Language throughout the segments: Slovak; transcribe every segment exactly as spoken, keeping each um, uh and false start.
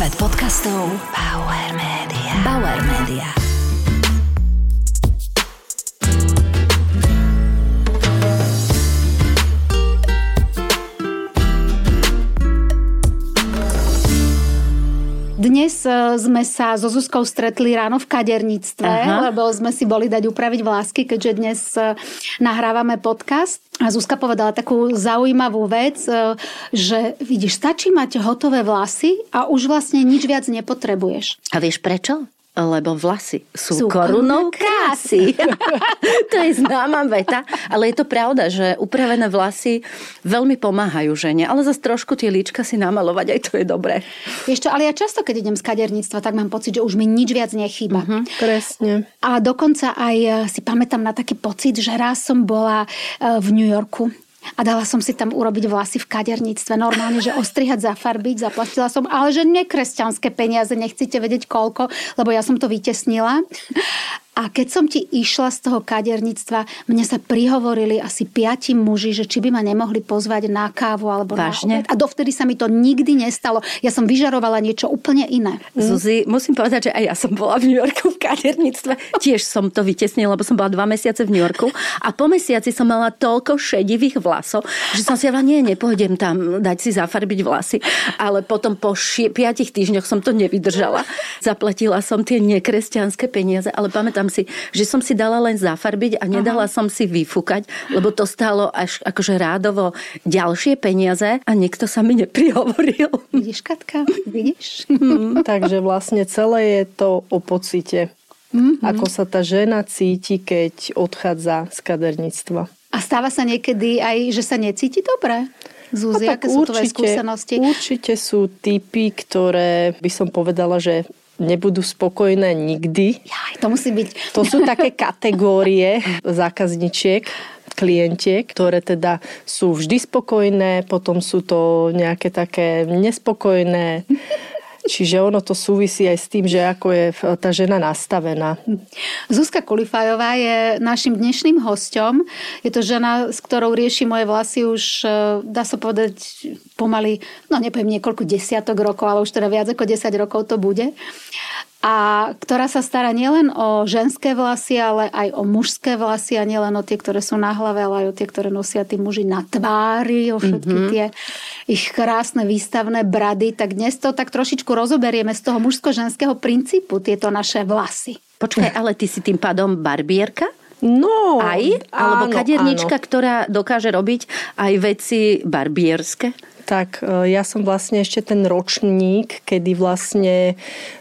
Svet podcastov Bauer Media. Bauer Media. Dnes sme sa so Zuzkou stretli ráno v kaderníctve, Aha. lebo sme si boli dať upraviť vlásky, keďže dnes nahrávame podcast. A Zuzka povedala takú zaujímavú vec, že vidíš, stačí mať hotové vlasy a už vlastne nič viac nepotrebuješ. A vieš prečo? Lebo vlasy sú, sú korunou korunou krásy. To je známa veta, ale je to pravda, že upravené vlasy veľmi pomáhajú žene, ale zase trošku tie líčka si namalovať, aj to je dobré. Vieš čo, ale ja často, keď idem z kaderníctva, tak mám pocit, že už mi nič viac nechýba. Uh-huh, presne. A dokonca aj si pamätám na taký pocit, že raz som bola v New Yorku. A dala som si tam urobiť vlasy v kaderníctve. Normálne, že ostrihať, zafarbiť, zaplatila som, ale že nekresťanské peniaze, nechcete vedieť koľko, lebo ja som to vytesnila. A keď som ti išla z toho kaderníctva, mne sa prihovorili asi piati muži, že či by ma nemohli pozvať na kávu alebo Vážne? na obed. A dovtedy sa mi to nikdy nestalo. Ja som vyžarovala niečo úplne iné. Zuzi, musím povedať, že aj ja som bola v New Yorku v kaderníctve. Tiež som to vytesnila, lebo som bola dva mesiace v New Yorku. A po mesiaci som mala toľko šedivých vlasov, že som si hovorila, nie, nepôjdem tam dať si zafarbiť vlasy. Ale potom po ši- piatich týždňoch som to nevydržala. Zaplatila som tie nekresťanské peniaze, ale pamätám si, že som si dala len zafarbiť a nedala Aha. som si vyfúkať, lebo to stálo až akože rádovo ďalšie peniaze a nikto sa mi neprihovoril. Vidíš, Katka? Vidíš? Hmm, takže vlastne celé je to o pocite. Mm-hmm. Ako sa tá žena cíti, keď odchádza z kaderníctva. A stáva sa niekedy aj, že sa necíti dobre? Zuzi, aké sú tvoje skúsenosti? Určite sú typy, ktoré by som povedala, že nebudú spokojné nikdy. Jaj, to musí byť. To sú také kategórie zákazničiek, klientiek, ktoré teda sú vždy spokojné, potom sú to nejaké také nespokojné. Čiže ono to súvisí aj s tým, že ako je tá žena nastavená. Zuzka Kulifajová je našim dnešným hosťom. Je to žena, s ktorou rieši moje vlasy už, dá sa povedať, pomaly, no nepoviem niekoľko desiatok rokov, ale už teda viac ako desať rokov to bude. A ktorá sa stará nielen o ženské vlasy, ale aj o mužské vlasy a nielen o tie, ktoré sú na hlave, ale aj o tie, ktoré nosia tí muži na tvári, o všetky mm-hmm. tie ich krásne výstavné brady. Tak dnes to tak trošičku rozoberieme z toho mužsko-ženského princípu, tieto naše vlasy. Počkaj, ale ty si tým pádom barbierka? No, aj? Alebo áno, kadernička, áno. ktorá dokáže robiť aj veci barbierske? Tak ja som vlastne ešte ten ročník, kedy vlastne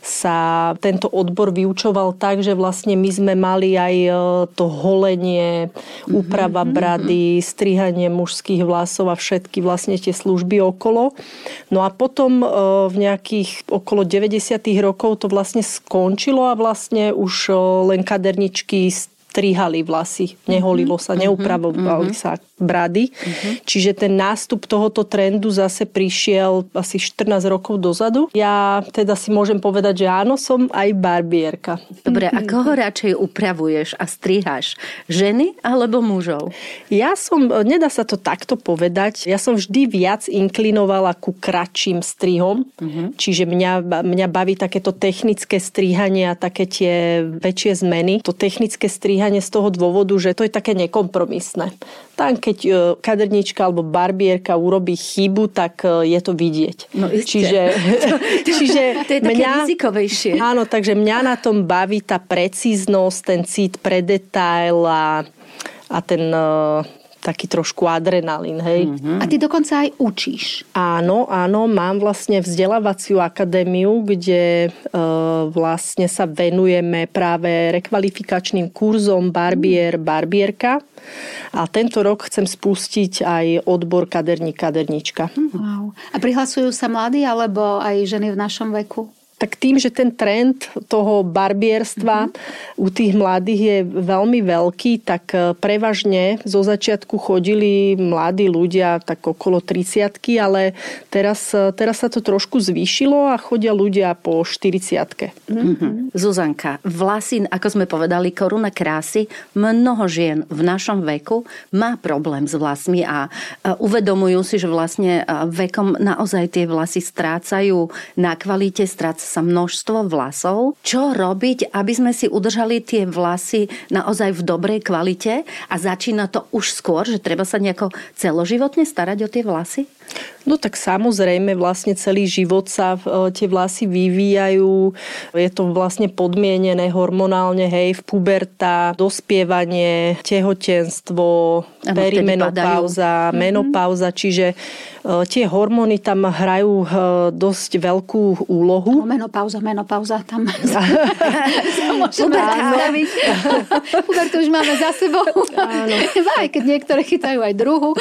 sa tento odbor vyučoval tak, že vlastne my sme mali aj to holenie, úprava brady, strihanie mužských vlasov a všetky vlastne tie služby okolo. No a potom v nejakých okolo deväťdesiatych rokov to vlastne skončilo a vlastne už len kaderničky strihali vlasy, neholilo sa, neupravovali sa brady. Uh-huh. Čiže ten nástup tohoto trendu zase prišiel asi štrnásť rokov dozadu. Ja teda si môžem povedať, že áno, som aj barbierka. Dobre, a koho radšej upravuješ a striháš? Ženy alebo mužov? Ja som, nedá sa to takto povedať, ja som vždy viac inklinovala ku kratším strihom, uh-huh. čiže mňa, mňa baví takéto technické strihanie a také tie väčšie zmeny. To technické strihanie z toho dôvodu, že to je také nekompromisné. Tam, keď kadernička alebo barbierka urobí chybu, tak je to vidieť. No čiže, čiže to je také rizikovejšie. Áno, takže mňa na tom baví tá precíznosť, ten cít pre detail a, a ten taký trošku adrenalín, hej. Mm-hmm. A ty dokonca aj učíš. Áno, áno, mám vlastne vzdelávaciu akadémiu, kde e, vlastne sa venujeme práve rekvalifikačným kurzom barbier, barbierka. A tento rok chcem spustiť aj odbor kaderník, kaderníčka. Wow. A prihlasujú sa mladí alebo aj ženy v našom veku? Tak tým, že ten trend toho barbierstva mm-hmm. u tých mladých je veľmi veľký, tak prevažne zo začiatku chodili mladí ľudia tak okolo tridsiatky, ale teraz, teraz sa to trošku zvýšilo a chodia ľudia po štyridsiatke. Mm-hmm. Zuzanka, vlasy, ako sme povedali, koruna krásy, mnoho žien v našom veku má problém s vlasmi a uvedomujú si, že vlastne vekom naozaj tie vlasy strácajú na kvalite, stráca sa množstvo vlasov. Čo robiť, aby sme si udržali tie vlasy naozaj v dobrej kvalite a začína to už skôr, že treba sa nejako celoživotne starať o tie vlasy? No tak samozrejme vlastne celý život sa tie vlasy vyvíjajú. Je to vlastne podmienené hormonálne, hej, v puberta, dospievanie, tehotenstvo, perimenopauza, menopauza, čiže tie hormóny tam hrajú dosť veľkú úlohu. Menopauza, menopauza, tam sa môžeme predstaviť. Pubertu už máme za sebou. Áno. Aj keď niektoré chytajú aj druhu.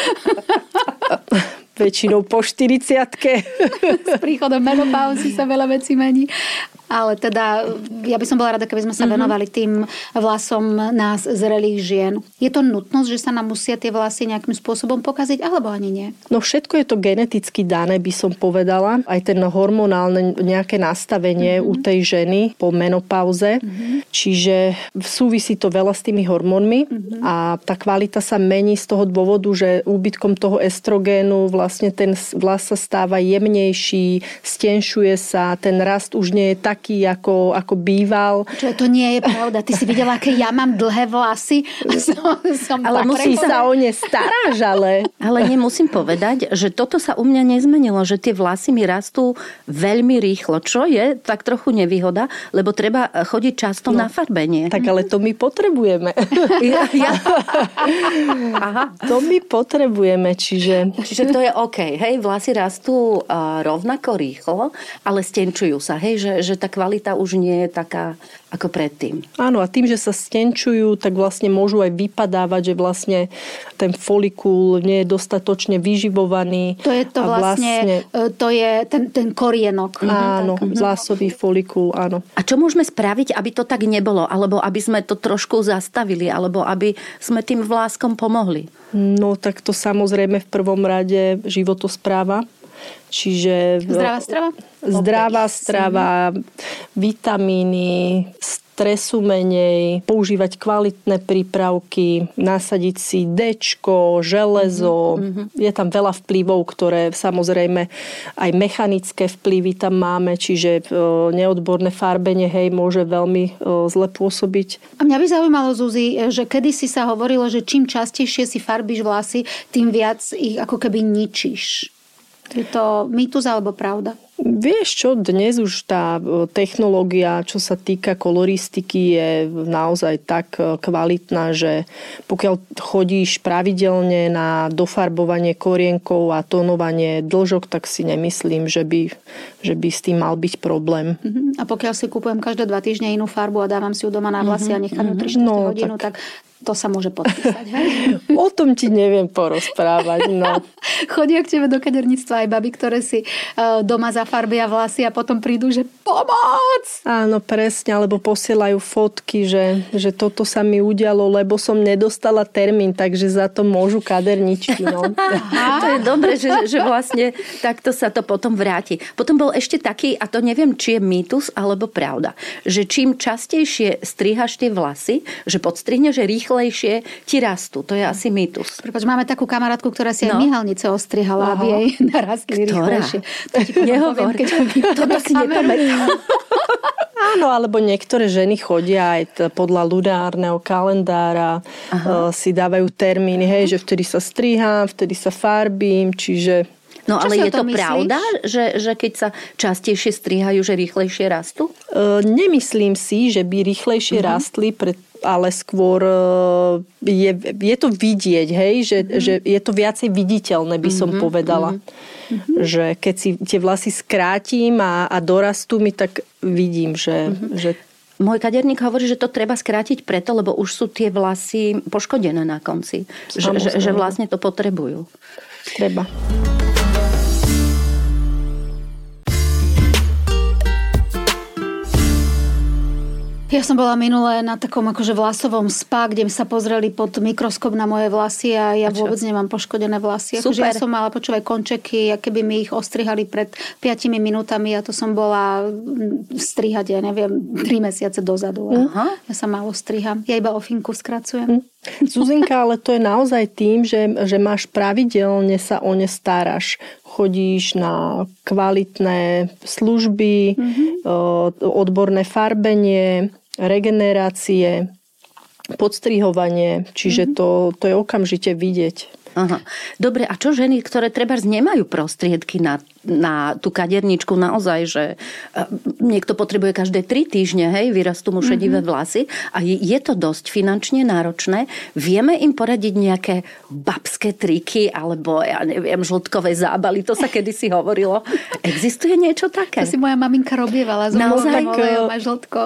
Väčšinou po štyridsiatke. S príchodom menopauzy sa veľa vecí mení. Ale teda, ja by som bola rada, keby sme sa venovali tým vlasom nás zrelých žien. Je to nutnosť, že sa nám musia tie vlasy nejakým spôsobom pokaziť, alebo ani nie? No všetko je to geneticky dané, by som povedala. Aj ten hormonálne nejaké nastavenie mm-hmm. u tej ženy po menopauze. Mm-hmm. Čiže súvisí to veľa s tými hormónmi mm-hmm. a tá kvalita sa mení z toho dôvodu, že úbytkom toho estrogénu vlastne ten vlas sa stáva jemnejší, stenšuje sa, ten rast už nie je tak taký, ako, ako býval. Čo to nie je pravda. Ty si videla, aké ja mám dlhé vlasy. Som, som ale musí sa o ne staráš, ale... Ale nemusím povedať, že toto sa u mňa nezmenilo, že tie vlasy mi rastú veľmi rýchlo, čo je tak trochu nevýhoda, lebo treba chodiť často no, na farbenie. Tak ale to my potrebujeme. Ja, ja. Aha. To my potrebujeme, čiže... Čiže to je OK, hej, vlasy rastú uh, rovnako rýchlo, ale stenčujú sa, hej, že, že tá kvalita už nie je taká ako predtým. Áno, a tým, že sa stenčujú, tak vlastne môžu aj vypadávať, že vlastne ten folikul nie je dostatočne vyživovaný. To je to vlastne, vlastne to je ten, ten korienok. Áno, tak. Vlasový folikul, áno. A čo môžeme spraviť, aby to tak nebolo? Alebo aby sme to trošku zastavili? Alebo aby sme tým vláskom pomohli? No, tak to samozrejme v prvom rade životospráva. Čiže zdravá strava? Zdravá strava, vitamíny, stresu menej, používať kvalitné prípravky, nasadiť si déčko, železo. Mm-hmm. Je tam veľa vplyvov, ktoré samozrejme aj mechanické vplyvy tam máme, čiže neodborné farbenie, hej, môže veľmi zle pôsobiť. A mňa by zaujímalo, Zuzi, že kedysi sa hovorilo, že čím častejšie si farbíš vlasy, tým viac ich ako keby ničíš. Je to mýtus alebo pravda? Vieš čo, dnes už tá technológia, čo sa týka koloristiky, je naozaj tak kvalitná, že pokiaľ chodíš pravidelne na dofarbovanie korienkov a tónovanie dĺžok, tak si nemyslím, že by, že by s tým mal byť problém. A pokiaľ si kúpujem každé dva týždne inú farbu a dávam si ju doma na vlasy mm-hmm. a nechám ju tri štyri no, hodinu, tak... tak to sa môže podpísať, hej? O tom ti neviem porozprávať, no. Chodia k tebe do kaderníctva aj baby, ktoré si uh, doma zafarbia vlasy a potom prídu, že pomoc! Áno, presne, alebo posielajú fotky, že, že toto sa mi udialo, lebo som nedostala termín, takže za to môžu kaderničky, no. To je dobre, že, že vlastne takto sa to potom vráti. Potom bol ešte taký, a to neviem, či je mýtus alebo pravda, že čím častejšie strihaš tie vlasy, že podstrihneš, že rýchlo rýchlejšie ti rastú. To je asi mýtus. Prepáč, máme takú kamarátku, ktorá si no. aj myhalnice ostrihala, aby jej narastli rýchlejšie. To ti nehovor. Toto si nepamätám. Áno, alebo niektoré ženy chodia aj podľa lunárneho kalendára, Aha. si dávajú termíny, hej, že vtedy sa strihám, vtedy sa farbím, čiže... No ale je to myslíš? Pravda, že, že keď sa častejšie strihajú, že rýchlejšie rastú? E, nemyslím si, že by rýchlejšie uh-huh. rastli, pred, ale skôr je, je to vidieť, hej, že, uh-huh. že je to viacej viditeľné, by som uh-huh. povedala. Uh-huh. Že keď si tie vlasy skrátim a, a dorastú mi, tak vidím, že... Uh-huh. že Môj kaderník hovorí, že to treba skrátiť preto, lebo už sú tie vlasy poškodené na konci. Že, že, že vlastne to potrebujú. Ja som bola minulé na takom akože vlasovom spa, kde sa pozreli pod mikroskop na moje vlasy a ja a vôbec nemám poškodené vlasy. Akože ja som mala počúvaj končeky, keby mi ich ostrihali pred piatimi minútami a to som bola strihať, ja neviem, tri mesiace dozadu. Aha. Ja sa málo striham. Ja iba ofinku skracujem. Zuzinka, ale to je naozaj tým, že, že máš pravidelne sa o ne staráš. Chodíš na kvalitné služby, mm-hmm. odborné farbenie, regenerácie, podstrihovanie, čiže mm-hmm. to, to je okamžite vidieť. Aha. Dobre, a čo ženy, ktoré trebárs nemajú prostriedky na, na tú kaderničku naozaj, že niekto potrebuje každé tri týždne, hej, vyrastú mu šedivé mm-hmm. vlasy a je, je to dosť finančne náročné. Vieme im poradiť nejaké babské triky alebo, ja neviem, žltkové zábaly, to sa kedysi hovorilo. Existuje niečo také? To si moja maminka robievala. Naozaj? Olejom a žltko.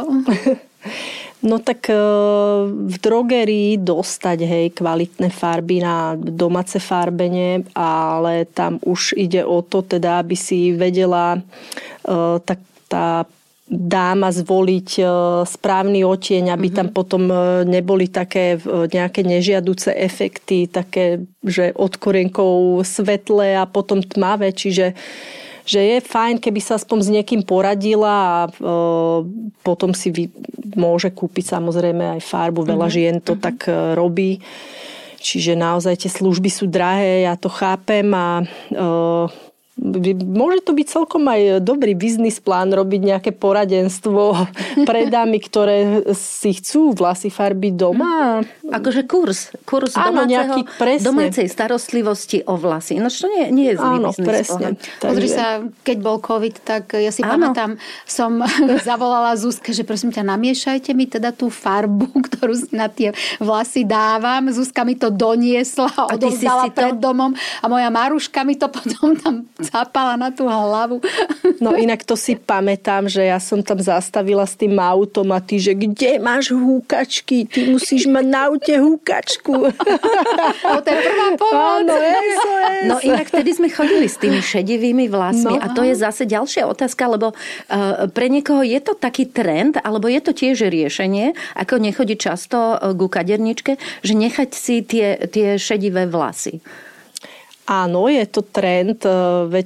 No tak v drogerii dostať, hej, kvalitné farby na domáce farbenie, ale tam už ide o to, teda, aby si vedela tak tá dáma zvoliť správny odtieň, aby mm-hmm. tam potom neboli také nejaké nežiaduce efekty, také, že od korienkov svetlé a potom tmavé, čiže že je fajn, keby sa aspoň s niekým poradila a e, potom si vy, môže kúpiť samozrejme aj farbu. Veľa mm-hmm. žien to mm-hmm. tak e, robí. Čiže naozaj tie služby sú drahé, ja to chápem a e, môže to byť celkom aj dobrý biznis plán robiť nejaké poradenstvo pre dámy, ktoré si chcú vlasy farbiť doma. Akože kurz. Kurz áno, domáceho, domácej starostlivosti o vlasy. No čo nie, nie je zlý áno, biznis presne. plán. Pozri sa, keď bol COVID, tak ja si áno. pamätám, som zavolala Zuzke, že prosím ťa, namiešajte mi teda tú farbu, ktorú si na tie vlasy dávam. Zuzka mi to doniesla a odovzdala pred domom a moja Maruška mi to potom tam zapala na tú hlavu. No inak to si pamätám, že ja som tam zastavila s tým autom a ty, že kde máš húkačky? Ty musíš mať na aute húkačku. No to je prvá pomoc. Áno, es ó es. No inak vtedy sme chodili s tými šedivými vlasmi no. a to je zase ďalšia otázka, lebo uh, pre niekoho je to taký trend, alebo je to tiež riešenie, ako nechodiť často ku kaderničke, že nechať si tie, tie šedivé vlasy. Áno, je to trend, veď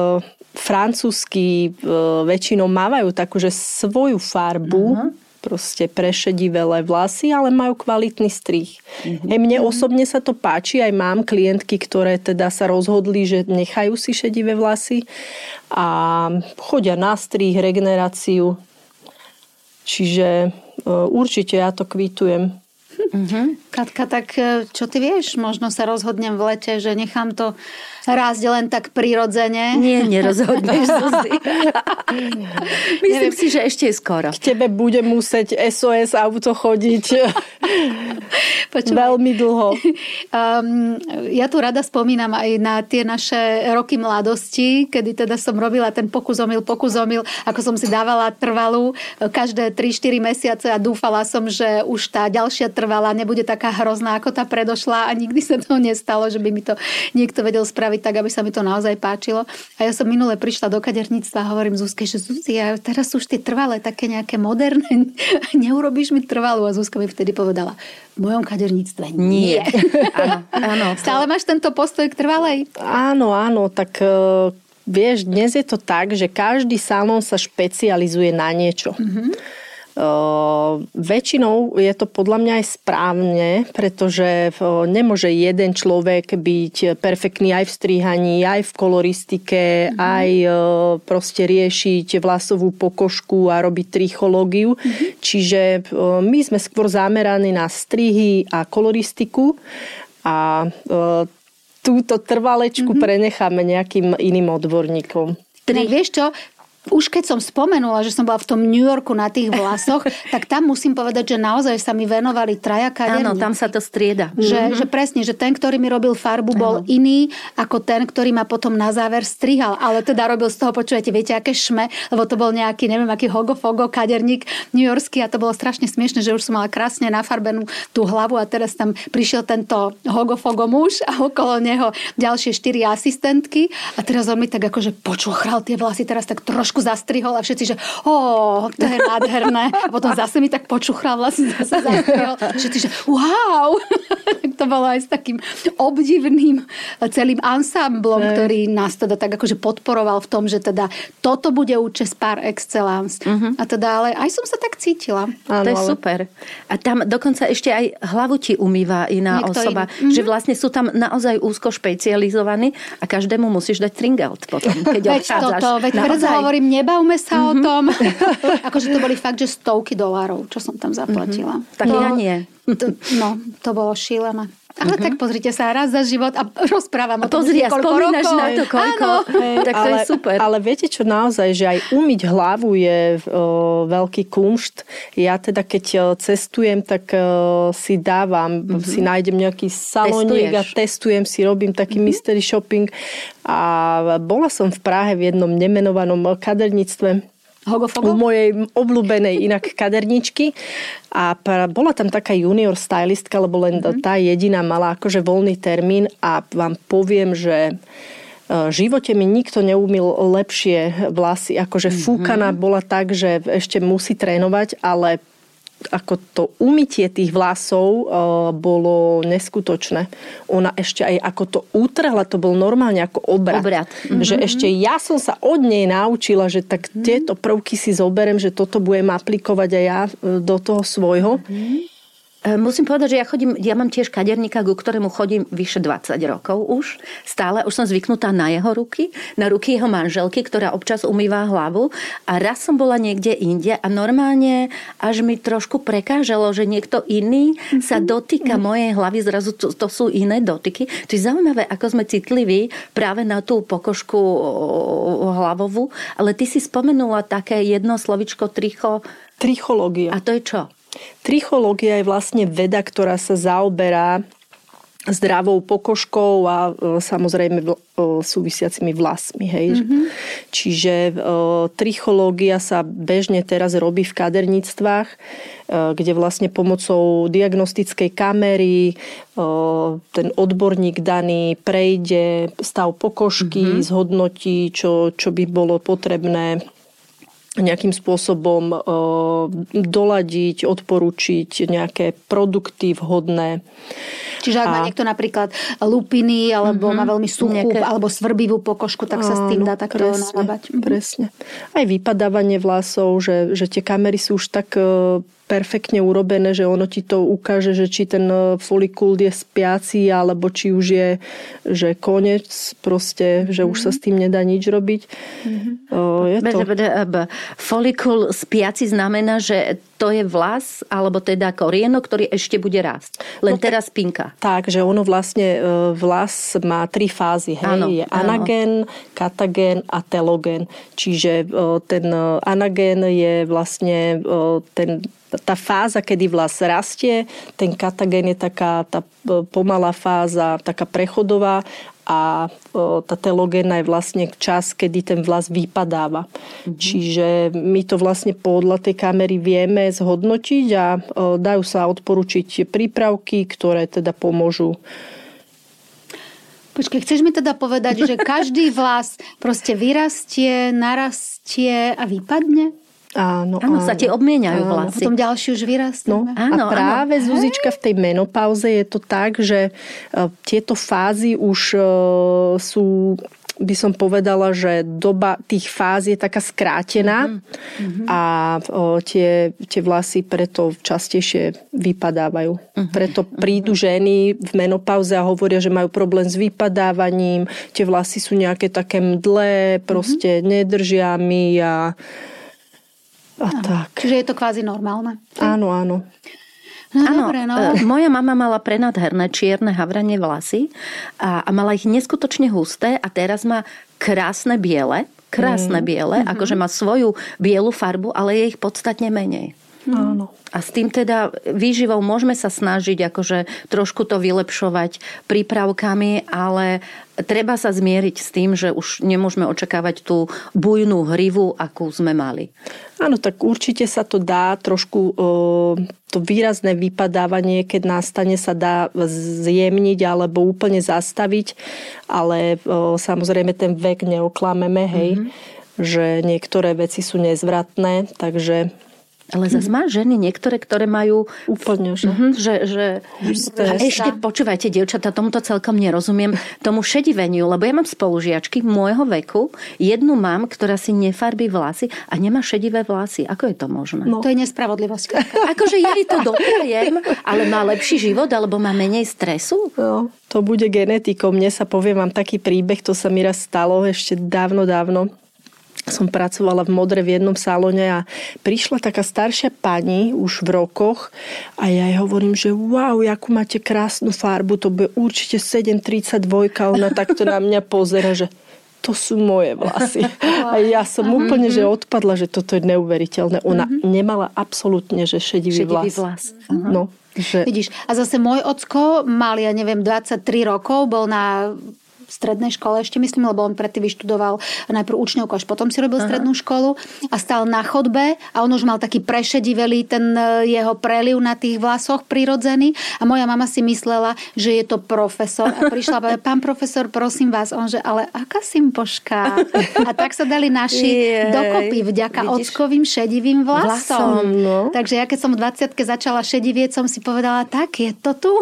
francúzsky väčšinou mávajú takú, že svoju farbu, uh-huh. proste prešedivé vlasy, ale majú kvalitný strih. Uh-huh. Hej, mne osobne sa to páči, aj mám klientky, ktoré teda sa rozhodli, že nechajú si šedivé vlasy a chodia na strih, regeneráciu. Čiže určite ja to kvitujem. Uh-huh. Katka, tak čo ty vieš? Možno sa rozhodnem v lete, že nechám to rásť len tak prirodzene. Nie, nerozhodneš, Zuzi. Myslím Neviem. si, že ešte je skoro. K tebe bude musieť es ó es auto chodiť veľmi dlho. Um, ja tu rada spomínam aj na tie naše roky mladosti, kedy teda som robila ten pokus omyl, pokus omyl, ako som si dávala trvalú každé tri štyri mesiace a dúfala som, že už tá ďalšia trvalá nebude taká hrozná ako tá predošlá a nikdy sa to nestalo, že by mi to niekto vedel spraviť tak, aby sa mi to naozaj páčilo. A ja som minule prišla do kaderníctva a hovorím Zuzke, že Zuzi, ja teraz sú už tie trvalé, také nejaké moderné, neurobíš mi trvalú? A Zuzka mi vtedy povedala, v mojom kaderníctve nie. nie. Áno, áno. Stále máš tento postoj k trvalej? Áno, áno, tak vieš, dnes je to tak, že každý salón sa špecializuje na niečo. Mhm. Uh, väčšinou je to podľa mňa aj správne, pretože uh, nemôže jeden človek byť perfektný aj v strihaní, aj v koloristike, mm-hmm. aj uh, proste riešiť vlasovú pokožku a robiť trichológiu. Mm-hmm. Čiže uh, my sme skôr zameraní na strihy a koloristiku a uh, túto trvalečku mm-hmm. prenecháme nejakým iným odborníkom. Tri. Vieš čo? Už keď som spomenula, že som bola v tom New Yorku na tých vlasoch, tak tam musím povedať, že naozaj sa mi venovali traja kaderníci. Áno, tam sa to strieda. Že, mm-hmm. že presne, že ten, ktorý mi robil farbu, bol áno. iný ako ten, ktorý ma potom na záver strihal. Ale teda robil z toho, počujete, viete, aké šme, lebo to bol nejaký, neviem, aký hogo-fogo kaderník newyorský a to bolo strašne smiešne, že už som mala krásne nafarbenú tú hlavu a teraz tam prišiel tento hogo-fogo muž a okolo neho ďalšie štyri asistentky a teraz on mi tak akože počul, chral tie vlasy teraz tak trošku trošku zastrihol a všetci, že ó, to je nádherné. A potom zase mi tak počuchral vlastne, zase zastrihol. Všetci, že wow. To bolo aj s takým obdivným celým ansámblom, ne. ktorý nás teda tak akože podporoval v tom, že teda toto bude účest par excellence. Uh-huh. A teda, ale aj som sa tak cítila. Áno, to je ale... super. A tam dokonca ešte aj hlavu ti umýva iná Niekto osoba. Iný. Že vlastne sú tam naozaj úzko špecializovaní a každému musíš dať tringelt potom, keď veď odchádzaš. Toto, veď preto hovorím, nebavme sa mm-hmm. o tom. Akože to boli fakt, že stovky dolárov, čo som tam zaplatila. Mm-hmm. Tak to, ja nie. To, no, to bolo šílené. Ale uh-huh. tak pozrite sa raz za život a rozprávam o tom. Pozri, a spomínaš rokov. Na to, koľko. Hej, tak to ale, je super. Ale viete čo, naozaj, že aj umyť hlavu je o, veľký kumšt. Ja teda, keď cestujem, tak o, si dávam, uh-huh. si nájdem nejaký salónik a testujem si, robím taký uh-huh. mystery shopping. A bola som v Prahe v jednom nemenovanom kaderníctve Hogofogo? U mojej obľúbenej inak kaderničky a bola tam taká junior stylistka, lebo len mm-hmm. tá jediná mala akože voľný termín a vám poviem, že v živote mi nikto neumil lepšie vlasy. Akože mm-hmm. fúkaná bola tak, že ešte musí trénovať, ale ako to umytie tých vlasov uh, bolo neskutočné. Ona ešte aj ako to utrhla, to bol normálne ako obrat. obrat. Mm-hmm. Že ešte ja som sa od nej naučila, že tak mm-hmm. tieto prvky si zoberiem, že toto budem aplikovať aj ja do toho svojho. Mm-hmm. Musím povedať, že ja chodím, ja mám tiež kaderníka, ku ktorému chodím vyše dvadsať rokov už. Stále už som zvyknutá na jeho ruky, na ruky jeho manželky, ktorá občas umýva hlavu. A raz som bola niekde inde a normálne až mi trošku prekážalo, že niekto iný sa dotýka mojej hlavy, zrazu to, to sú iné dotyky. To je zaujímavé, ako sme citliví práve na tú pokožku hlavovú. Ale ty si spomenula také jedno slovičko tricho... Trichológia. A to je čo? Trichológia je vlastne veda, ktorá sa zaoberá zdravou pokožkou a e, samozrejme e, súvisiacimi vlasmi. Hej. Mm-hmm. Čiže e, trichológia sa bežne teraz robí v kaderníctvách, e, kde vlastne pomocou diagnostickej kamery e, ten odborník daný prejde stav pokožky, mm-hmm. zhodnotí, čo, čo by bolo potrebné nejakým spôsobom e, doladiť, odporučiť nejaké produkty vhodné. Čiže ak a... má niekto napríklad lupiny, alebo mm-hmm. má veľmi suchú, nejaké... alebo svrbivú pokožku, tak sa s tým dá takto narábať. Presne. Aj vypadávanie vlasov, že, že tie kamery sú už tak e, perfektne urobené, že ono ti to ukáže, že či ten folikul je spiaci, alebo či už je že koniec, proste, že už sa s tým nedá nič robiť. Mm-hmm. O, je to... Folikul spiaci znamená, že to je vlas, alebo teda korieno, ktorý ešte bude rásť. Len no, teraz pinka. Tak, že ono vlastne vlas má tri fázy. Hej? Áno, je anagen, áno. katagén a telogén. Čiže ten anagen je vlastne ten tá fáza, kedy vlas rastie, ten katagén je taká tá pomalá fáza, taká prechodová a tá telogénna je vlastne čas, kedy ten vlas vypadáva. Mm-hmm. Čiže my to vlastne podľa tej kamery vieme zhodnotiť a dajú sa odporučiť prípravky, ktoré teda pomôžu. Počkej, chceš mi teda povedať, že každý vlas proste vyrastie, narastie a vypadne? Áno, áno, sa ti obmieniajú vlasy. Potom ďalší už vyrastú. No, áno, a práve, áno. Zuzička, v tej menopauze je to tak, že tieto fázy už sú, by som povedala, že doba tých fáz je taká skrátená mm-hmm. a tie, tie vlasy preto častejšie vypadávajú. Mm-hmm. Preto prídu ženy v menopauze a hovoria, že majú problém s vypadávaním, tie vlasy sú nejaké také mdlé, proste mm-hmm. nedržia mi a A tak. Čiže je to kvázi normálne. Áno, áno. No, áno, dobre, no. Moja mama mala prenádherné čierne havranie vlasy a, a mala ich neskutočne husté a teraz má krásne biele, krásne mm. biele, mm-hmm. akože má svoju bielu farbu, ale je ich podstatne menej. Áno. A s tým teda výživou môžeme sa snažiť akože trošku to vylepšovať prípravkami, ale treba sa zmieriť s tým, že už nemôžeme očakávať tú bujnú hrivu, akú sme mali. Áno, tak určite sa to dá trošku, to výrazné vypadávanie, keď nastane, sa dá zjemniť alebo úplne zastaviť, ale samozrejme ten vek neoklameme, hej. Mm-hmm. že niektoré veci sú nezvratné, takže... Ale zase má ženy niektoré, ktoré majú... Úplne, že? Uh-huh, že, že... A ešte počúvajte, dievčatá, tomuto celkom nerozumiem, tomu šediveniu, lebo ja mám spolužiačky môjho veku, jednu mám, ktorá si nefarbí vlasy a nemá šedivé vlasy. Ako je to možné? No. To je nespravodlivosť. Akože ja jej to doprajem, ale má lepší život, alebo má menej stresu? No, to bude genetikou. Mne sa poviem, mám taký príbeh, to sa mi raz stalo ešte dávno, dávno. Som pracovala v Modre v jednom salóne a prišla taká staršia pani už v rokoch a ja jej hovorím, že wow, akú máte krásnu farbu, to bude určite sedem tridsaťdva. Ona takto na mňa pozera, že to sú moje vlasy. A ja som úplne, že odpadla, že toto je neuveriteľné. Ona nemala absolútne, že šedivý, šedivý vlas. vlas. Uh-huh. No, že... Vidíš, a zase môj ocko mal, ja neviem, dvadsaťtri rokov, bol na strednej škole ešte myslím, lebo on predtým vyštudoval najprv učňovku, až potom si robil Aha. strednú školu a stál na chodbe a on už mal taký prešedivelý ten jeho preliv na tých vlasoch prirodzený a moja mama si myslela, že je to profesor a prišla, pán profesor, prosím vás, on že, ale aká simpoška. A tak sa dali naši Jej, dokopy vďaka vidíš? Ockovým šedivým vlasom. vlasom no. Takže ja keď som v dvadsiatke začala šedivieť, som si povedala, tak je to tu.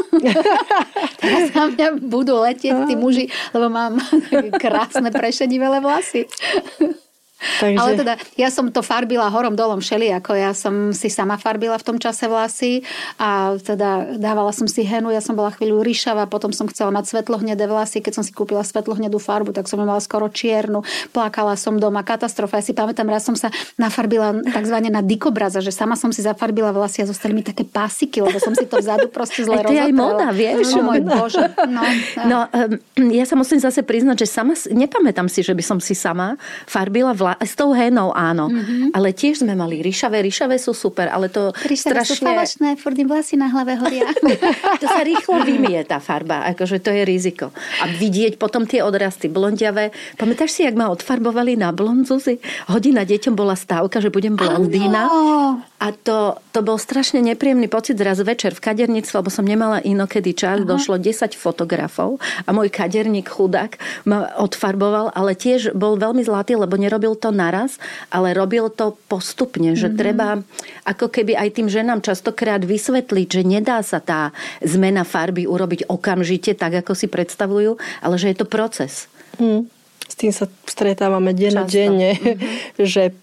Teraz na mňa budú letieť tí muži, lebo mám krásne prešedivelé vlasy. Takže... Ale teda, ja som to farbila horom dolom všelijako. Ja som si sama farbila v tom čase vlasy a teda dávala som si henu. Ja som bola chvíľu ryšavá, potom som chcela mať svetlohnedé vlasy. Keď som si kúpila svetlohnedú farbu, tak som mala skoro čiernu. Plakala som doma, katastrofa. Ja si pamätám, raz som sa nafarbila takzvané na dikobraza, že sama som si zafarbila vlasy a zostali mi také pásiky, lebo som si to vzadu proste zle rozotrela. Aj to je aj móda, vieš? No, môj Bože. No, no um, ja sa musím zase priznať, že sama, nepamätám si, že by som si sama farbila vlasy. S tou hénou áno. Mm-hmm. Ale tiež sme mali ryšavé. Ryšavé sú super, ale to ryšavé strašne... sú falošné, furt im vlasy na hlave horia. To sa rýchlo vymie tá farba. Akože to je riziko. A vidieť potom tie odrasty blondiavé. Pamätáš si, jak ma odfarbovali na blond, Zuzi? Hodina deťom bola stávka, že budem blondína. Ano. A to, to bol strašne nepríjemný pocit raz večer v kaderníctve, lebo som nemala inokedy čas. Aha. Došlo desať fotografov a môj kaderník chudák ma odfarboval, ale tiež bol veľmi zlatý, lebo nerobil to naraz, ale robil to postupne, že mm-hmm. treba ako keby aj tým ženám častokrát vysvetliť, že nedá sa tá zmena farby urobiť okamžite, tak ako si predstavujú, ale že je to proces. Mm. S tým sa stretávame denne, mm-hmm. že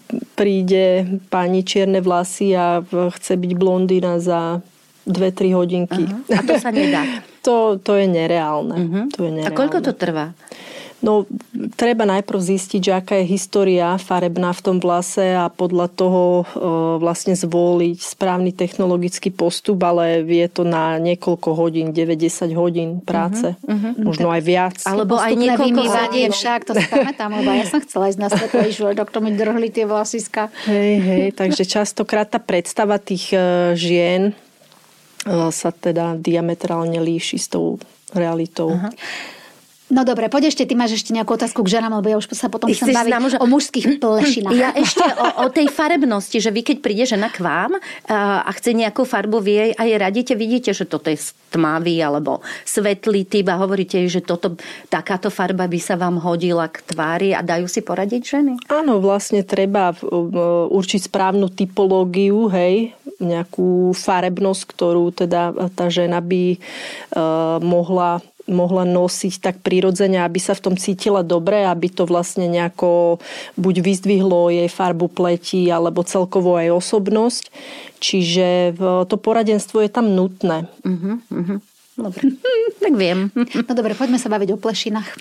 príde pani čierne vlasy a chce byť blondína za dve tri hodinky. Uh-huh. A to sa nedá. to, to je nereálne. Uh-huh. To je nereálne. A koľko to trvá? No, treba najprv zistiť, že aká je história farebná v tom vlase a podľa toho e, vlastne zvoliť správny technologický postup, ale je to na niekoľko hodín, deväť desať hodín práce. Uh-huh, uh-huh. Možno aj viac. Alebo aj niekoľko vymývanie však, to si pamätám, lebo ja som chcela ísť na svetlý žúrok, kto mi drhli tie vlasiska. Hej, hej, takže častokrát tá predstava tých žien sa teda diametrálne líši s tou realitou. Uh-huh. No dobre, poď ešte, ty máš ešte nejakú otázku k ženám, lebo ja už sa potom chcem baviť znám, že... o mužských plešinách. Ja ešte o, o tej farebnosti, že vy keď príde žena k vám a chce nejakú farbu, vy jej aj radíte, vidíte, že toto je tmavý alebo svetlý typ a hovoríte, že toto, takáto farba by sa vám hodila k tvári a dajú si poradiť ženy? Áno, vlastne treba určiť správnu typológiu, hej, nejakú farebnosť, ktorú teda tá žena by uh, mohla mohla nosiť tak prirodzene, aby sa v tom cítila dobre, aby to vlastne nejako buď vyzdvihlo jej farbu pleti, alebo celkovo aj osobnosť. Čiže to poradenstvo je tam nutné. Uh-huh, uh-huh. Dobre, tak viem. No dobre, poďme sa baviť o plešinách.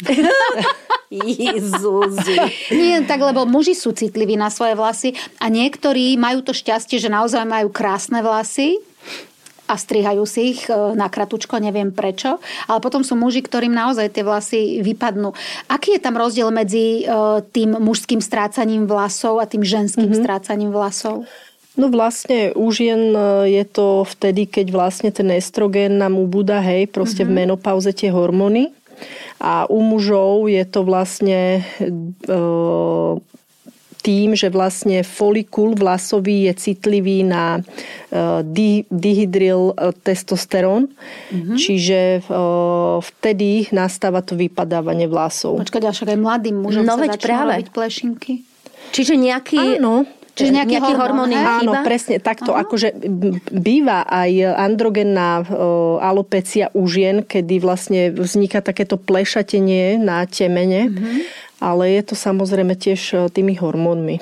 Jezuzi. Nie tak, lebo muži sú citliví na svoje vlasy a niektorí majú to šťastie, že naozaj majú krásne vlasy a strihajú si ich na kratučko, neviem prečo. Ale potom sú muži, ktorým naozaj tie vlasy vypadnú. Aký je tam rozdiel medzi tým mužským strácaním vlasov a tým ženským mm-hmm. strácaním vlasov? No vlastne u žien je to vtedy, keď vlastne ten estrogén nám ubúda, hej, proste mm-hmm. v menopauze tie hormóny. A u mužov je to vlastne e, tým, že vlastne folikul vlasový je citlivý na di, dihydryl testosterón, mm-hmm. čiže vtedy nastáva to vypadávanie vlasov. Počkať, ale však aj mladým mužom no, sa začnú robiť plešinky. Čiže nejaký... Áno. Čiže nejaký, nejaký hormón, hormón áno, presne takto. Aha. Akože býva aj androgenná alopecia u žien, kedy vlastne vzniká takéto plešatenie na temene, mm-hmm. ale je to samozrejme tiež tými hormónmi.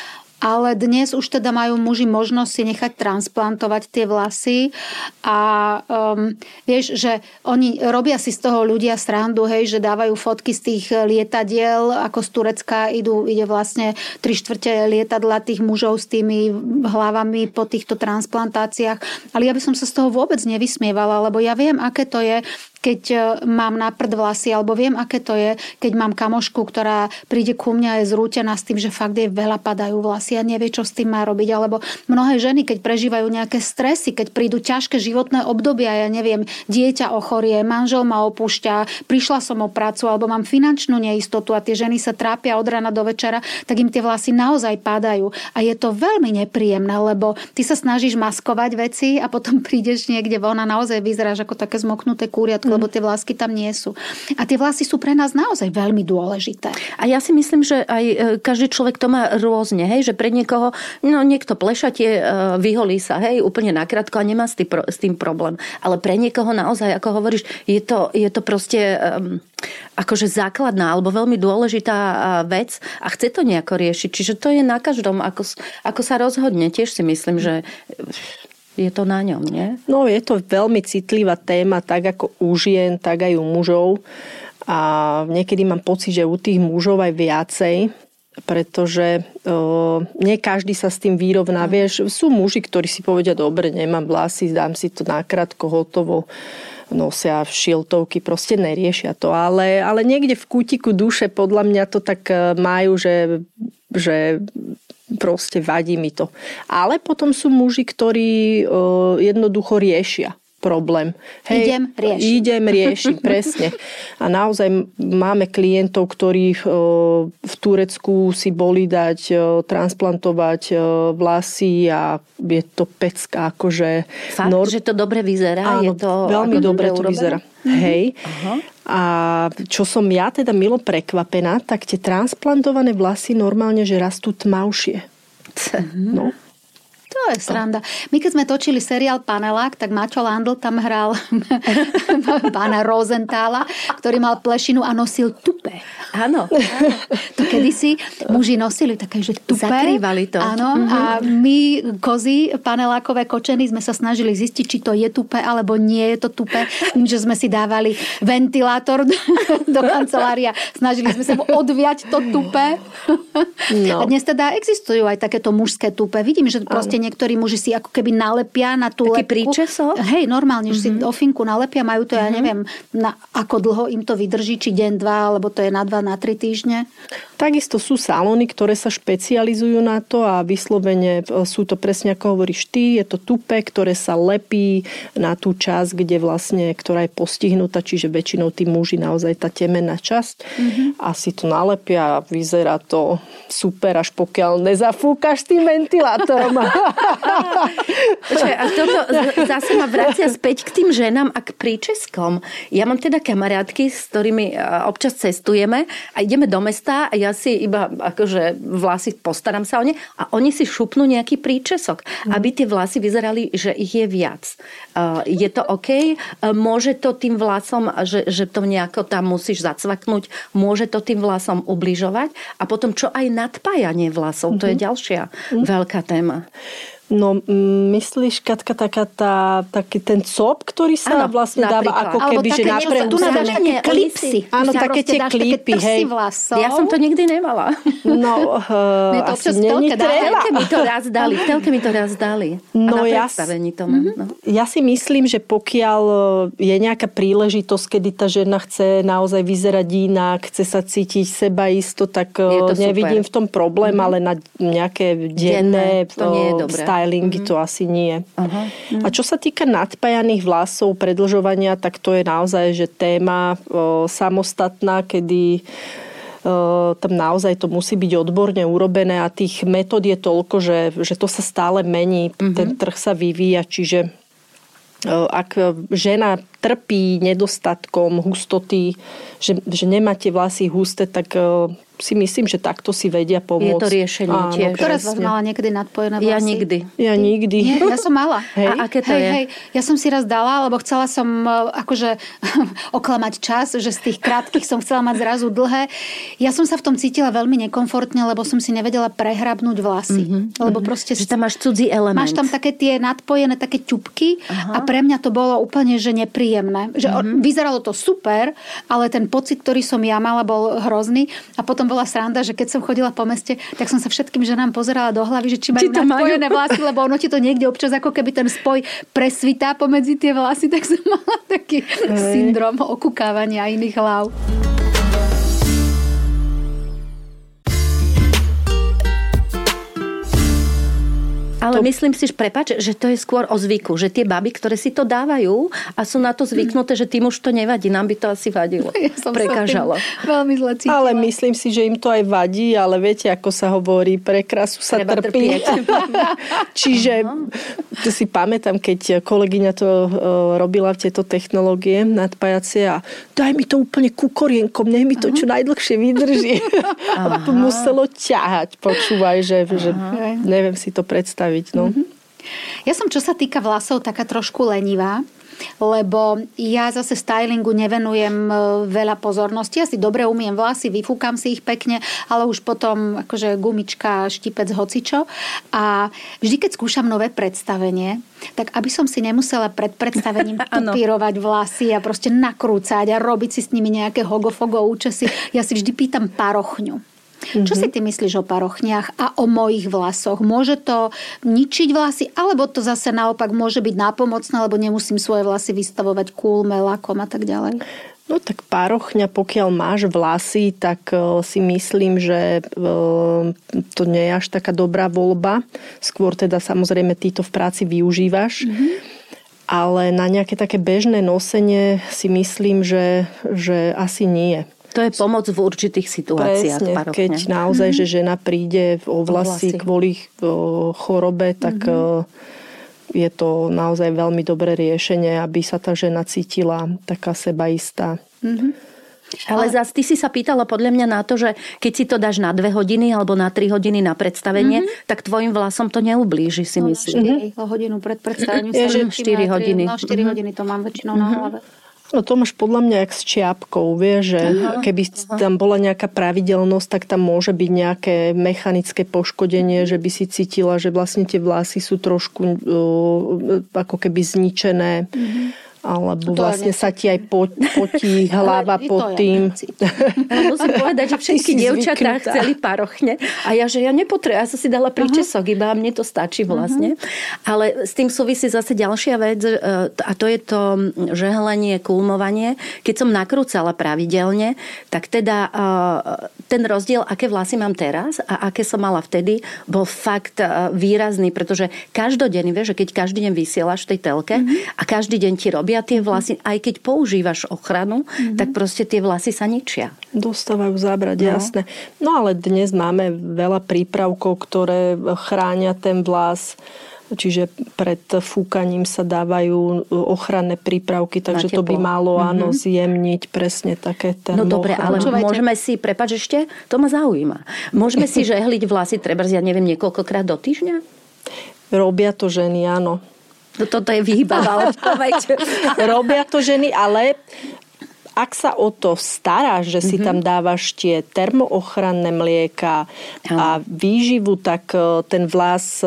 Ale dnes už teda majú muži možnosť si nechať transplantovať tie vlasy a um, vieš, že oni robia si z toho ľudia srandu, hej, že dávajú fotky z tých lietadiel, ako z Turecka idú, ide vlastne tri štvrte lietadla tých mužov s tými hlavami po týchto transplantáciách. Ale ja by som sa z toho vôbec nevysmievala, lebo ja viem, aké to je, keď mám na prd vlasy, alebo viem, aké to je, keď mám kamošku, ktorá príde ku mňa a je zrútená s tým, že fakt jej veľa padajú vlasy a nevie, čo s tým má robiť. Alebo mnohé ženy, keď prežívajú nejaké stresy, keď prídu ťažké životné obdobia, ja neviem, dieťa ochorie, manžel ma opúšťa, prišla som o prácu, alebo mám finančnú neistotu a tie ženy sa trápia od rána do večera, tak im tie vlasy naozaj padajú. A je to veľmi nepríjemné, lebo ty sa snažíš maskovať veci a potom prídeš niekde von a naozaj vyzeráš ako také zmoknuté kúriatko, lebo tie vlásky tam nie sú. A tie vlasy sú pre nás naozaj veľmi dôležité. A ja si myslím, že aj každý človek to má rôzne, hej, že pre niekoho, no niekto plešatie, vyholí sa, hej, úplne nakrátko a nemá s tým, s tým problém. Ale pre niekoho naozaj, ako hovoríš, je to, je to proste um, akože základná alebo veľmi dôležitá vec a chce to nejako riešiť. Čiže to je na každom, ako, ako sa rozhodne. Tiež si myslím, že je to na ňom, nie? No, je to veľmi citlivá téma, tak ako u žien, tak aj u mužov. A niekedy mám pocit, že u tých mužov aj viacej, pretože o, nie každý sa s tým vyrovná. Mm. Vieš, sú muži, ktorí si povedia, dobre, nemám vlasy, dám si to nakrátko, hotovo, nosia šiltovky, proste neriešia to. Ale, ale niekde v kútiku duše podľa mňa to tak majú, že, že proste vadí mi to. Ale potom sú muži, ktorí o, jednoducho riešia problém. Hej, idem riešiť. Idem riešiť, presne. A naozaj máme klientov, ktorí o, v Turecku si boli dať, o, transplantovať o, vlasy a je to pecka. Akože fakt, nor... že to dobre vyzerá? Áno, je to veľmi dobre to urobené? Vyzerá. Mm-hmm. Hej. Aha. A čo som ja teda milo prekvapená, tak tie transplantované vlasy normálne, že rastú tmavšie. No. To je sranda. My keď sme točili seriál Panelák, tak Maťo Landl tam hral pána Rosenthala, ktorý mal plešinu a nosil tupé. Áno. To kedysi muži nosili také, že tupé. Zakrývali to. Áno. Mm-hmm. A my, kozy, panelákové kočeny, sme sa snažili zistiť, či to je tupé, alebo nie je to tupé. Tým, že sme si dávali ventilátor do, do kancelária. Snažili sme sa odviať to tupé. No. A dnes teda existujú aj takéto mužské tupé. Vidím, že proste niektorí muži si ako keby nalepia na tú taký lepku. príčesok? Hej, normálne, že mm-hmm. si ofinku nalepia, majú to, ja neviem, na, ako dlho im to vydrží, či deň, dva, alebo to je na dva, na tri týždne. Takisto sú salóny, ktoré sa špecializujú na to a vyslovene sú to presne, ako hovoríš ty, je to tupé, ktoré sa lepí na tú časť, kde vlastne, ktorá je postihnutá, čiže väčšinou tí muži naozaj tá temenná časť mm-hmm. a si to nalepia a vyzerá to super, až pokiaľ nezafúkaš tým ventilátorom. Počkaj, a toto zase ma vracia späť k tým ženám a k príčeskom. Ja mám teda kamarátky, s ktorými občas cestujeme a ideme do mesta a ja si iba akože vlasy postaram sa o ne a oni si šupnú nejaký príčesok, mm. aby tie vlasy vyzerali, že ich je viac. Je to OK? Môže to tým vlasom, že, že to nejako tam musíš zacvaknúť, môže to tým vlasom ubližovať? A potom čo aj nadpájanie vlasov? Mm-hmm. To je ďalšia mm. veľká téma. No, myslíš, Katka, taká tá, taký ten cop, ktorý sa ano, vlastne dáva ako keby, že napred... Tu nadáš také klipsy. Áno, také tie klipy, hej. Ja som to nikdy nemala. No, uh, to asi není treba. V telke mi to raz dali. V telke mi to raz dali. No, a na ja, predstavení to mám. No. Ja si myslím, že pokiaľ je nejaká príležitosť, kedy tá žena chce naozaj vyzerať inak, chce sa cítiť seba isto, tak nevidím super. V tom problém, mm-hmm. ale na nejaké denné, denné to nie je dobré. Stylingy mm-hmm. to asi nie. Uh-huh. Mm-hmm. A čo sa týka nadpájaných vlasov, predĺžovania, tak to je naozaj že téma o, samostatná, kedy tam naozaj to musí byť odborne urobené a tých metód je toľko, že, že to sa stále mení, mm-hmm. ten trh sa vyvíja, čiže ak žena trpí nedostatkom hustoty, že, že nemá tie vlasy husté, tak si myslím, že takto si vedia pomôcť. Je to riešenie Áno, tiež. Ktorá z vás mala niekedy nadpojené vlasy? Ja nikdy. Ja nikdy. Nie, ja som mala. Hej. A aké to hej, je? Hej, ja som si raz dala, lebo chcela som akože oklamať čas, že z tých krátkych som chcela mať zrazu dlhé. Ja som sa v tom cítila veľmi nekomfortne, lebo som si nevedela prehrabnúť vlasy. Mm-hmm. Lebo proste... Že tam máš cudzí element. Máš tam také tie nadpojené, také ťupky. Aha. A pre mňa to bolo úplne, že nepríjemné. Že mm-hmm. vyzeralo to super, ale ten pocit, ktorý som ja mala, bol hrozný. A potom bola sranda, že keď som chodila po meste, tak som sa všetkým ženám pozerala do hlavy, že či majú nadpojené vlasy, lebo ono ti to niekde občas ako keby ten spoj presvitá pomedzi tie vlasy, tak som mala taký Hej. syndrom okukávania iných hlav. Ale to... myslím si, že prepáč, že to je skôr o zvyku, že tie baby, ktoré si to dávajú a sú na to zvyknuté, že tým už to nevadí, nám by to asi vadilo. Ja som prekážalo. Veľmi zle cítila. Ale myslím si, že im to aj vadí, ale viete, ako sa hovorí, pre krásu sa Treba trpí. Čiže to si pamätám, keď kolegyňa to robila v tieto technológie nadpájacie a daj mi to úplne ku korienkom, nech mi to čo najdlhšie vydrží. A to muselo ťahať, počúvaj, že, že neviem si to predstaviť. No. Ja som, čo sa týka vlasov, taká trošku lenivá, lebo ja zase stylingu nevenujem veľa pozornosti. Ja si dobre umiem vlasy, vyfúkam si ich pekne, ale už potom akože gumička, štipec, hocičo. A vždy, keď skúšam nové predstavenie, tak aby som si nemusela pred predstavením tupírovať vlasy a proste nakrúcať a robiť si s nimi nejaké hogofogo účesy, ja si vždy pýtam parochňu. Mm-hmm. Čo si ty myslíš o parochniach a o mojich vlasoch? Môže to ničiť vlasy, alebo to zase naopak môže byť nápomocné, lebo nemusím svoje vlasy vystavovať kúlme, lakom a tak ďalej? No tak parochňa, pokiaľ máš vlasy, tak uh, si myslím, že uh, to nie je až taká dobrá voľba. Skôr teda samozrejme ty to v práci využívaš. Mm-hmm. Ale na nejaké také bežné nosenie si myslím, že, že asi nie. To je pomoc v určitých situáciách. Presne, parochňa. Keď naozaj, mm-hmm. že žena príde o vlasy, o vlasy. kvôli o chorobe, tak mm-hmm. je to naozaj veľmi dobré riešenie, aby sa tá žena cítila taká sebaistá. Mm-hmm. Ale, Ale zase ty si sa pýtala podľa mňa na to, že keď si to dáš na dve hodiny alebo na tri hodiny na predstavenie, mm-hmm. tak tvojim vlasom to neublíži, si no, myslím. štyri hodinu pred predstavením. Je, že štyri hodiny. No štyri mm-hmm. hodiny to mám väčšinou mm-hmm. na hlave. No to máš podľa mňa jak s čiapkou, vieš, že aha, keby aha. tam bola nejaká pravidelnosť, tak tam môže byť nejaké mechanické poškodenie, že by si cítila, že vlastne tie vlasy sú trošku uh, ako keby zničené. Mm-hmm. Alebo to vlastne sa ti aj potí hlava pod tým. Ja musím povedať, že všetky dievčatá chceli parochne a ja, že ja nepotrebujem, ja som si dala príčesok, iba mne to stačí vlastne. Uh-huh. Ale s tým súvisí zase ďalšia vec a to je to žehlenie, kulmovanie. Keď som nakrúcala pravidelne, tak teda ten rozdiel, aké vlasy mám teraz a aké som mala vtedy, bol fakt výrazný, pretože každodenný, vieš, že keď každý deň vysielaš v tej telke uh-huh. a každý deň ti robia tie vlasy, aj keď používaš ochranu, mm-hmm. tak proste tie vlasy sa ničia. Dostávajú zábrať, no. jasné. No ale dnes máme veľa prípravkov, ktoré chránia ten vlas, čiže pred fúkaním sa dávajú ochranné prípravky, takže to by malo mm-hmm. áno zjemniť presne také termo. No dobre, ale Počúvajte. môžeme si, prepáč ešte, to ma zaujíma. Môžeme si žehliť vlasy, trebárs, ja neviem, niekoľkokrát do týždňa? Robia to ženy, áno. No toto je vyhýbavá odpoveď. Robia to ženy, ale ak sa o to staráš, že si mm-hmm. tam dávaš tie termoochranné mlieka a výživu, tak ten vlas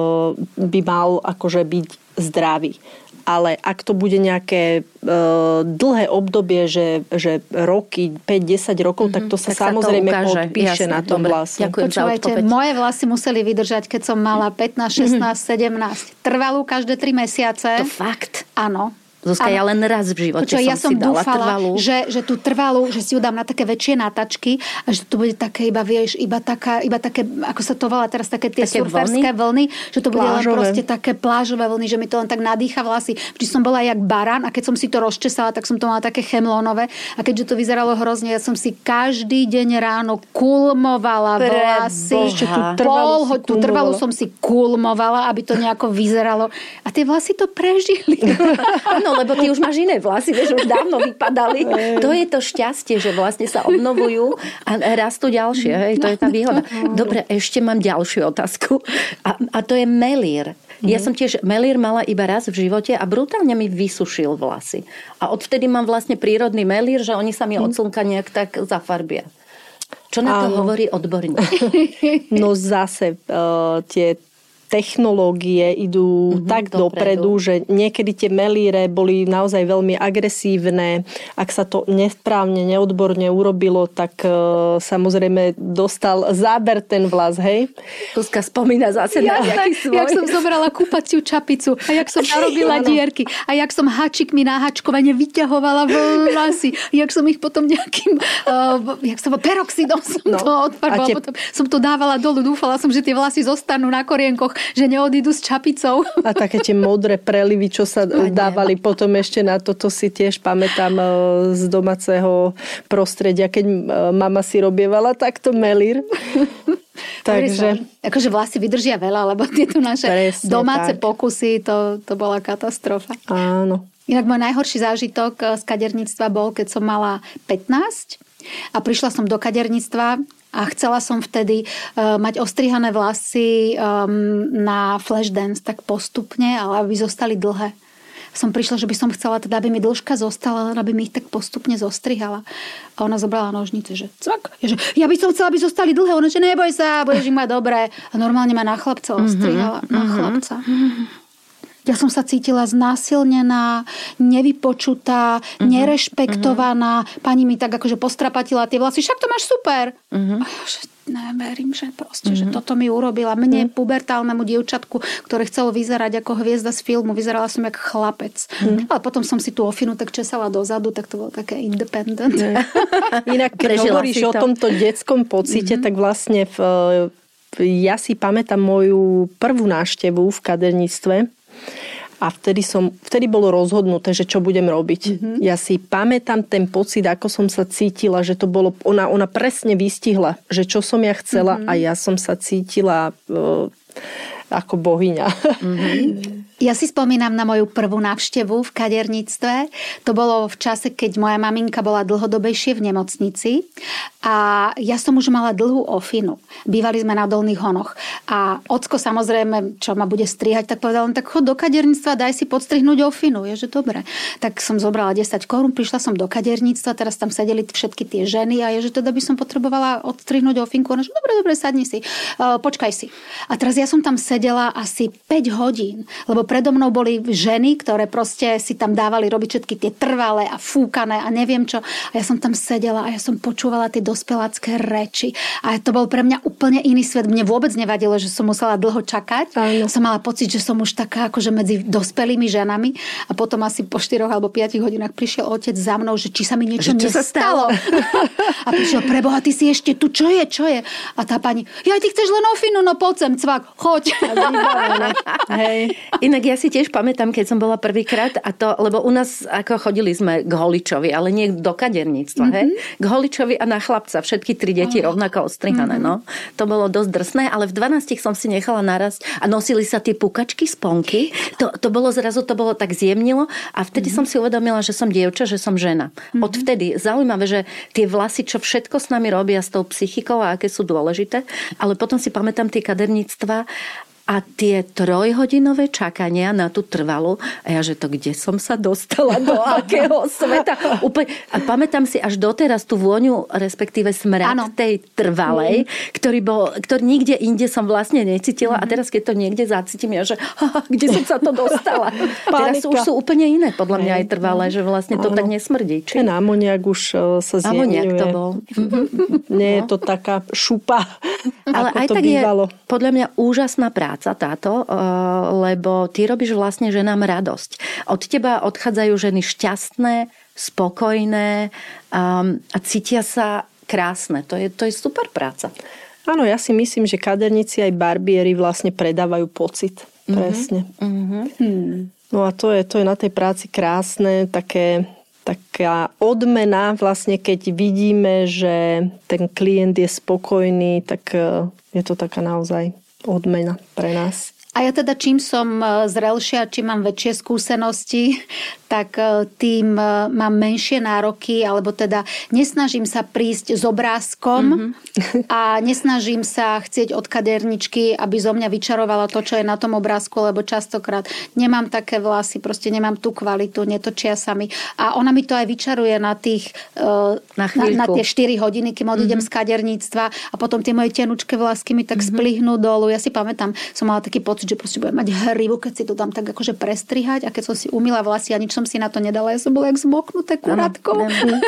by mal akože byť zdravý. Ale ak to bude nejaké e, dlhé obdobie, že, že roky, päť desať rokov, mm-hmm. tak to sa tak samozrejme sa to podpíše Jasne, na tom vlase. Počúvajte, moje vlasy museli vydržať, keď som mala pätnásť, šestnásť, sedemnásť. Trvalú každé tri mesiace. To fakt? Áno. Zuzka, ja len raz v živote Počuva, som ja som si dala dúfala, trvalú. že, že tú trvalú, že si ju dám na také väčšie nátačky a že to bude také iba, vieš, iba, taká, iba také, ako sa to volá teraz, také tie také surferské vlny? vlny, že to bude plážové. Len proste také plážové vlny, že mi to len tak nadýcha vlasy. Vždy som bola jak barán a keď som si to rozčesala, tak som to mala také chemlónové a keďže to vyzeralo hrozne, ja som si každý deň ráno kulmovala vlasy. Pol, tú trvalú som si kulmovala, aby to nejako vyzeralo. A tie vlasy to prežili. Áno, lebo ty už máš iné vlasy, vieš, už dávno vypadali. To je to šťastie, že vlastne sa obnovujú a rastú ďalšie. Hej, to je tá výhoda. Dobre, ešte mám ďalšiu otázku. A, a to je melír. Ja som tiež melír mala iba raz v živote a brutálne mi vysušil vlasy. A odvtedy mám vlastne prírodný melír, že oni sa mi od slnka nejak tak zafarbia. Čo na to hovorí odborník? No zase uh, tie technológie idú mm-hmm, tak dopredu, dopredu, že niekedy tie melíre boli naozaj veľmi agresívne. Ak sa to nesprávne, neodborne urobilo, tak uh, samozrejme dostal záber ten vlas, hej? Zuzka spomína zase na nejaký svoj. Jak som zobrala kúpaciu čapicu a jak som narobila dierky a jak som háčikmi na háčkovanie vyťahovala vlasy. Jak som ich potom nejakým uh, jak som peroxidom som no. to odfarbovala. Te... Potom som to dávala dolu. Dúfala som, že tie vlasy zostanú na korienkoch, že neodídu s čapicou. A také tie modré prelivy, čo sa a dávali ne. Potom ešte na toto si tiež pamätám z domáceho prostredia, keď mama si robievala takto melír. Takže... Akože vlasy vydržia veľa, lebo tieto naše presne domáce tak. Pokusy, to, to bola katastrofa. Áno. Inak môj najhorší zážitok z kaderníctva bol, keď som mala pätnásť a prišla som do kaderníctva a chcela som vtedy uh, mať ostrihané vlasy um, na flash dance tak postupne, ale aby zostali dlhé. Som prišla, že by som chcela teda, aby mi dĺžka zostala, aby mi ich tak postupne zostrihala. A ona zobrala nožnice, že cvak. Ja, že, ja by som chcela, aby zostali dlhé. Ona, že neboj sa, budeš ich mať dobré. A normálne ma na chlapca ostrihala. Mm-hmm. Na chlapca. Mm-hmm. Ja som sa cítila znásilnená, nevypočutá, uh-huh, nerešpektovaná. Uh-huh. Pani mi tak akože postrapatila tie vlasy. Však to máš super. Uh-huh. A ja že neverím, že proste, uh-huh. že toto mi urobila. Mne, uh-huh. pubertálnemu dievčatku, ktoré chcelo vyzerať ako hviezda z filmu. Vyzerala som jak chlapec. Uh-huh. Ale potom som si tú ofinu tak česala dozadu, tak to bolo také independent. Uh-huh. Inak, keď hovoríš o tomto detskom pocite, uh-huh. tak vlastne v, ja si pamätám moju prvú návštevu v kaderníctve. A vtedy, som, vtedy bolo rozhodnuté, že čo budem robiť. Mm-hmm. Ja si pamätám ten pocit, ako som sa cítila, že to bolo, ona, ona presne vystihla, že čo som ja chcela mm-hmm. a ja som sa cítila uh, ako bohyňa. Mm-hmm. Ja si spomínam na moju prvú návštevu v kaderníctve. To bolo v čase, keď moja maminka bola dlhodobejšie v nemocnici a ja som už mala dlhú ofinu. Bývali sme na Dolných Honoch. A ocko samozrejme, čo ma bude strihať, tak povedal, tak chod do kaderníctva, daj si podstrihnúť ofinu. Je, že dobre. Tak som zobrala desať korún, prišla som do kaderníctva, teraz tam sedeli všetky tie ženy a je, že teda by som potrebovala odstrihnúť ofinku. Ona, že dobre, dobre, sadni si, uh, počkaj si. A teraz ja som tam sedela asi päť hodín, lebo predo mnou boli ženy, ktoré proste si tam dávali robiť všetky tie trvalé a fúkané a neviem čo. A ja som tam sedela a ja som počúvala tie dospelácké reči. A to bol pre mňa úplne iný svet. Mne vôbec nevadilo, že som musela dlho čakať. Aj. Som mala pocit, že som už taká akože medzi dospelými ženami. A potom asi po štyroch alebo piatich hodinách prišiel otec za mnou, že či sa mi niečo že, čo nestalo. A prišiel, preboha, ty si ešte tu, čo je, čo je? A tá pani, ja, ty chceš len ofinu, no poď sem, cvak, choď. Hej. Inak ja si tiež pamätám, keď som bola prvýkrát, a to, lebo u nás ako chodili sme k holičovi, ale nie do kaderníctva, mm-hmm. hej? K holičovi a na chlapca. Všetky tri deti oh. rovnako ostrihané, mm-hmm. no. To bolo dosť drsné, ale v dvanástich som si nechala naraz a nosili sa tie pukačky, sponky. To, to bolo zrazu, to bolo tak zjemnilo a vtedy mm-hmm. som si uvedomila, že som dievča, že som žena. Mm-hmm. Odvtedy zaujímavé, že tie vlasy, čo všetko s nami robia s tou psychikou a aké sú dôležité, ale potom si pamätám tie kaderníctva a tie trojhodinové čakania na tú trvalú. A ja, že to kde som sa dostala, do akého sveta. Úplne. A pamätám si až doteraz tú vôňu, respektíve smrad ano. tej trvalej, mm. ktorý, bol, ktorý nikde inde som vlastne necítila. Mm. A teraz, keď to niekde zacítim, ja, že haha, kde som sa to dostala. Teraz už sú úplne iné, podľa mňa aj trvalé, že vlastne to ano. tak nesmrdí. Či? Ten amoniak už sa zjemňuje. Amoniak to bol. Nie je to taká šupa, ale aj tak bývalo. Je podľa mňa úžasná práca. práca táto, lebo ty robíš vlastne ženám radosť. Od teba odchádzajú ženy šťastné, spokojné a cítia sa krásne. To je, to je super práca. Áno, ja si myslím, že kaderníci aj barbieri vlastne predávajú pocit. Mm-hmm. Presne. Mm-hmm. Hmm. No a to je, to je na tej práci krásne, také... taká odmena vlastne, keď vidíme, že ten klient je spokojný, tak je to taká naozaj odmena pre nás. A ja teda, čím som zrelšia, čím mám väčšie skúsenosti, tak tým mám menšie nároky, alebo teda nesnažím sa prísť s obrázkom mm-hmm. a nesnažím sa chcieť od kaderničky, aby zo mňa vyčarovala to, čo je na tom obrázku, lebo častokrát nemám také vlasy, proste nemám tú kvalitu, netočia sa mi. A ona mi to aj vyčaruje na tých na, na, na tie štyri hodiny, kým odídem mm-hmm. z kaderníctva a potom tie moje tenučké vlasky mi tak mm-hmm. splihnú dolu. Ja si pamätám, som mala taký pocit, že proste budem mať hrivu, keď si to dám tak akože prestrihať a keď som si umýla vlasy a nič som si na to nedala. Ja som bola jak zmoknuté kurátko.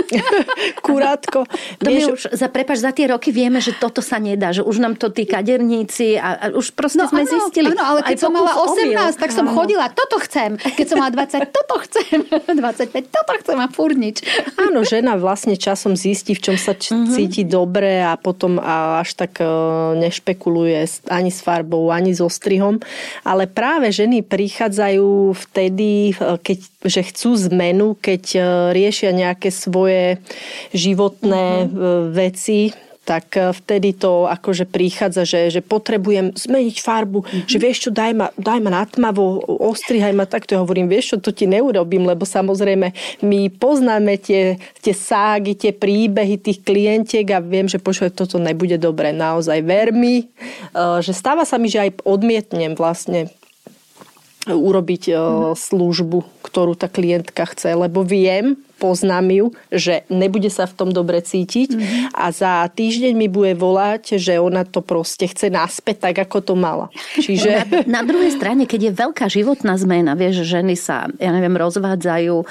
Kurátko. To my už, za, prepáč, za tie roky vieme, že toto sa nedá, že už nám to tí kaderníci a, a už proste no, sme áno, zistili. Áno, ale keď som mala osemnásť, tak som áno. chodila, toto chcem. Keď som mala dvadsať, toto chcem. dvadsaťpäť, toto chcem a furt nič. Áno, žena vlastne časom zistí, v čom sa č- mm-hmm. cíti dobre a potom až tak nešpekuluje ani s farbou, ani so strihom. Ale práve ženy prichádzajú vtedy, keď, že chcú zmenu, keď riešia nejaké svoje životné mm-hmm. veci, tak vtedy to akože prichádza, že, že potrebujem zmeniť farbu, mm-hmm. že vieš čo, daj ma, daj ma na tmavo, ostrihaj ma, tak to ja hovorím, vieš čo, to ti neurobím, lebo samozrejme my poznáme tie, tie ságy, tie príbehy tých klientiek a viem, že počuť, toto nebude dobre, naozaj ver mi, že stáva sa mi, že aj odmietnem vlastne urobiť mm-hmm. službu, ktorú tá klientka chce, lebo viem, poznám ju, že nebude sa v tom dobre cítiť mm-hmm. a za týždeň mi bude volať, že ona to proste chce naspäť tak, ako to mala. Čiže... Na, na druhej strane, keď je veľká životná zmena, vieš, že ženy sa, ja neviem, rozvádzajú,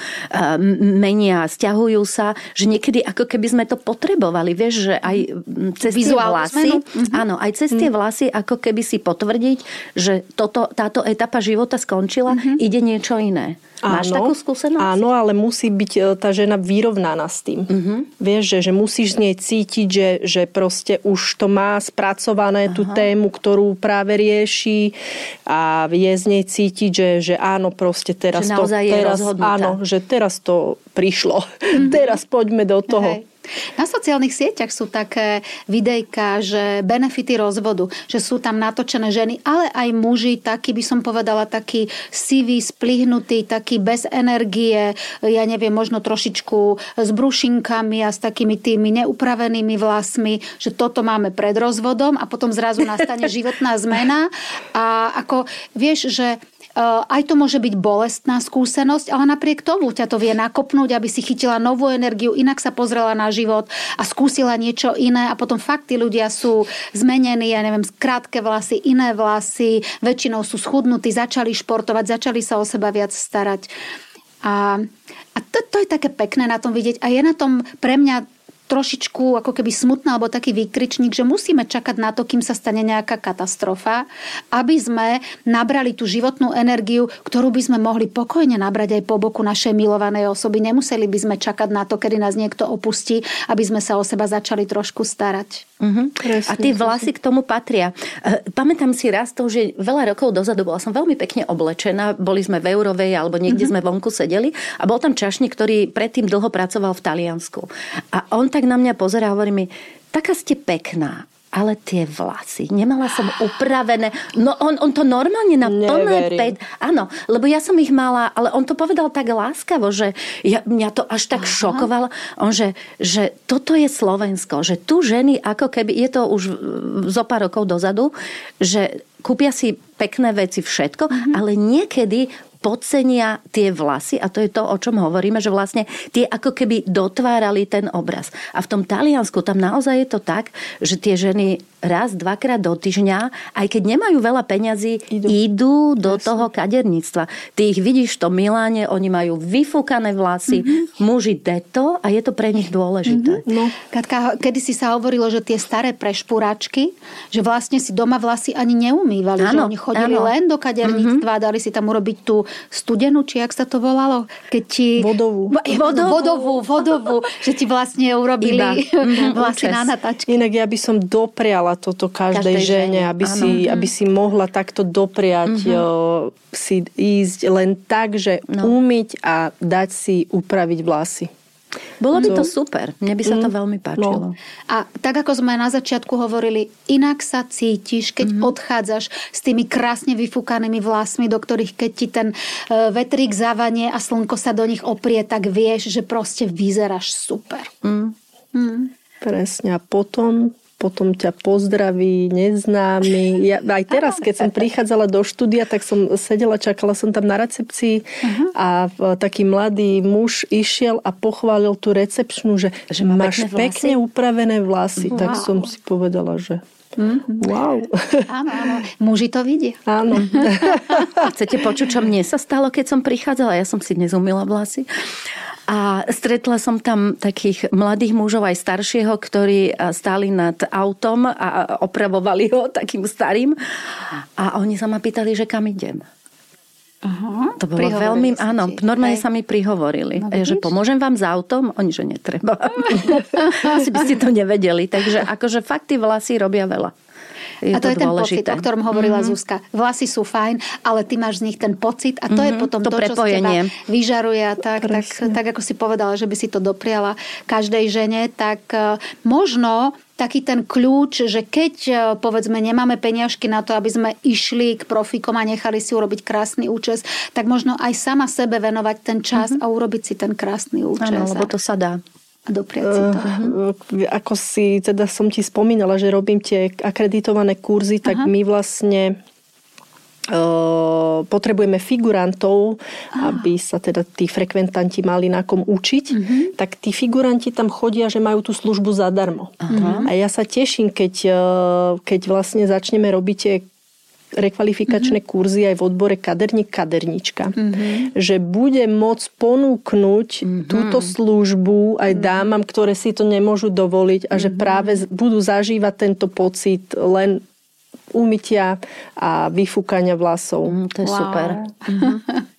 menia, sťahujú sa, že niekedy ako keby sme to potrebovali, vieš, že aj cez tie vlasy, mm-hmm. áno, aj cez tie vlasy ako keby si potvrdiť, že toto, táto etapa života skončila, mm-hmm. ide niečo iné. Máš áno, takú skúsenosť? Áno, ale musí byť tá žena vyrovnaná s tým. Uh-huh. Vieš, že, že musíš z nej cítiť, že, že proste už to má spracované uh-huh. tú tému, ktorú práve rieši a je z nej cítiť, že, že áno, proste teraz že to... Teraz, áno, že teraz to prišlo. Uh-huh. Teraz poďme do toho. Hej. Na sociálnych sieťach sú také videjka, že benefity rozvodu, že sú tam natočené ženy, ale aj muži, taký by som povedala, taký sivý, splihnutý, taký bez energie, ja neviem, možno trošičku s brušinkami a s takými tými neupravenými vlasmi, že toto máme pred rozvodom a potom zrazu nastane životná zmena a ako vieš, že aj to môže byť bolestná skúsenosť, ale napriek tomu ťa to vie nakopnúť, aby si chytila novú energiu, inak sa pozrela na život a skúsila niečo iné a potom fakt tí ľudia sú zmenení, ja neviem, krátke vlasy, iné vlasy, väčšinou sú schudnutí, začali športovať, začali sa o seba viac starať. A, a to, to je také pekné na tom vidieť a je na tom pre mňa trošičku ako keby smutná alebo taký výkričník, že musíme čakať na to, kým sa stane nejaká katastrofa, aby sme nabrali tú životnú energiu, ktorú by sme mohli pokojne nabrať aj po boku našej milovanej osoby. Nemuseli by sme čakať na to, kedy nás niekto opustí, aby sme sa o seba začali trošku starať. Uh-huh. A tie vlasy k tomu patria. Pamätám si raz to, že veľa rokov dozadu bola som veľmi pekne oblečená, boli sme v Eurovej alebo niekde uh-huh. sme vonku sedeli a bol tam čašník, ktorý predtým dlho pracoval v Taliansku. A on tak na mňa pozerá a hovorí mi, taká ste pekná, ale tie vlasy, nemala som upravené. No on, on to normálne na plné päť. Áno, lebo ja som ich mala, ale on to povedal tak láskavo, že ja, mňa to až tak Aha. šokovalo. On, že, že toto je Slovensko, že tu ženy, ako keby, je to už zo pár rokov dozadu, že kúpia si pekné veci všetko, mm-hmm. ale niekedy podcenia tie vlasy a to je to, o čom hovoríme, že vlastne tie ako keby dotvárali ten obraz. A v tom Taliansku tam naozaj je to tak, že tie ženy raz, dvakrát do týždňa, aj keď nemajú veľa peňazí, idú, idú do Jasne. toho kaderníctva. Ty ich vidíš v tom Miláne, oni majú vyfúkané vlasy, mm-hmm. muži deto a je to pre nich dôležité. Mm-hmm. No. Katka, kedysi sa hovorilo, že tie staré prešpúračky, že vlastne si doma vlasy ani neumývali, áno, že oni chodili áno. len do kaderníctva mm-hmm. a dali si tam urobiť tú studenú, či jak sa to volalo? Keď ti... Vodovú. Vodovú, vodovú, vodovú že ti vlastne urobili mm-hmm. vlasy na natačky. Inak ja by som dopriala toto každej, každej žene, žene, aby si, aby si mohla takto dopriať mm-hmm. si ísť len tak, že no. umyť a dať si upraviť vlasy. Bolo by to super. Mne by sa to mm, veľmi páčilo. No. A tak, ako sme na začiatku hovorili, inak sa cítiš, keď mm-hmm. odchádzaš s tými krásne vyfúkanými vlasmi, do ktorých keď ti ten vetrík zavanie a slnko sa do nich oprie, tak vieš, že proste vyzeráš super. Mm. Mm. Presne. A potom... potom ťa pozdraví neznámy. Ja, aj teraz, keď som prichádzala do štúdia, tak som sedela, čakala som tam na recepcii uh-huh. a taký mladý muž išiel a pochválil tú recepčnú, že, že má máš pekne upravené vlasy. Wow. Tak som si povedala, že Mm-hmm. Wow. Áno, áno. Muži to vidia. Áno. Chcete počuť, čo mne sa stalo, keď som prichádzala? Ja som si dnes umýla vlasy. A stretla som tam takých mladých mužov aj staršieho, ktorí stáli nad autom a opravovali ho takým starým. A oni sa ma pýtali, že kam idem. Uh-huh. To bolo veľmi, áno, normálne sa mi prihovorili, no, že pomôžem vám s autom, oni, že netreba. Asi by ste to nevedeli, takže akože fakt tí vlasy robia veľa. Je a to, to je dôležité. ten pocit, o ktorom hovorila mm-hmm. Zuzka. Vlasy sú fajn, ale ty máš z nich ten pocit a to mm-hmm. je potom to, to čo z teba vyžaruje. Tak, tak, tak ako si povedala, že by si to dopriala každej žene, tak možno taký ten kľúč, že keď povedzme nemáme peniažky na to, aby sme išli k profíkom a nechali si urobiť krásny účes, tak možno aj sama sebe venovať ten čas mm-hmm. a urobiť si ten krásny účes. Áno, lebo to sa dá. A dopriať si to. Uh, ako si, teda som ti spomínala, že robím tie akreditované kurzy, tak Aha. my vlastne uh, potrebujeme figurantov, Aha. aby sa teda tí frekventanti mali na kom učiť. Uh-huh. Tak tí figuranti tam chodia, že majú tú službu zadarmo. Aha. A ja sa teším, keď, uh, keď vlastne začneme robiť tie rekvalifikačné mm-hmm. kurzy aj v odbore kaderník, kaderníčka. Mm-hmm. Že bude môcť ponúknuť mm-hmm. túto službu aj dámam, ktoré si to nemôžu dovoliť a že mm-hmm. práve budú zažívať tento pocit len umytia a vyfúkania vlasov. Mm, to je wow. super. Mm-hmm.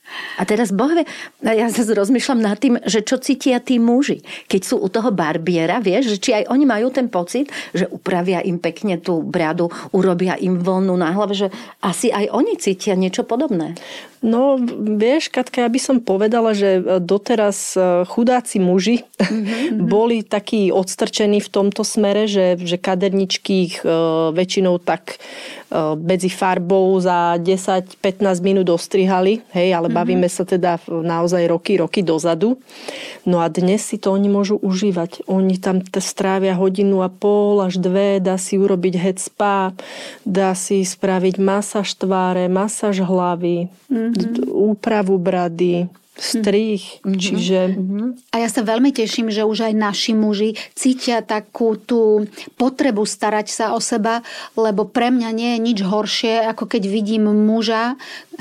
A teraz bohve, ja sa rozmýšľam nad tým, že čo cítia tí muži, keď sú u toho barbiera, vieš, že či aj oni majú ten pocit, že upravia im pekne tú bradu, urobia im vlnu na hlave, že asi aj oni cítia niečo podobné. No, vieš, Katka, ja by som povedala, že doteraz chudáci muži mm-hmm. boli takí odstrčení v tomto smere, že, že kaderničky ich väčšinou tak medzi farbou za desať pätnásť minút ostrihali, hej, ale mm-hmm. bavíme sa teda naozaj roky, roky dozadu. No a dnes si to oni môžu užívať. Oni tam strávia hodinu a pol až dve, dá si urobiť head spa, dá si spraviť masáž tváre, masáž hlavy, mm-hmm. úpravu brady, strih, mm-hmm. čiže... A ja sa veľmi teším, že už aj naši muži cítia takú tú potrebu starať sa o seba, lebo pre mňa nie je nič horšie, ako keď vidím muža,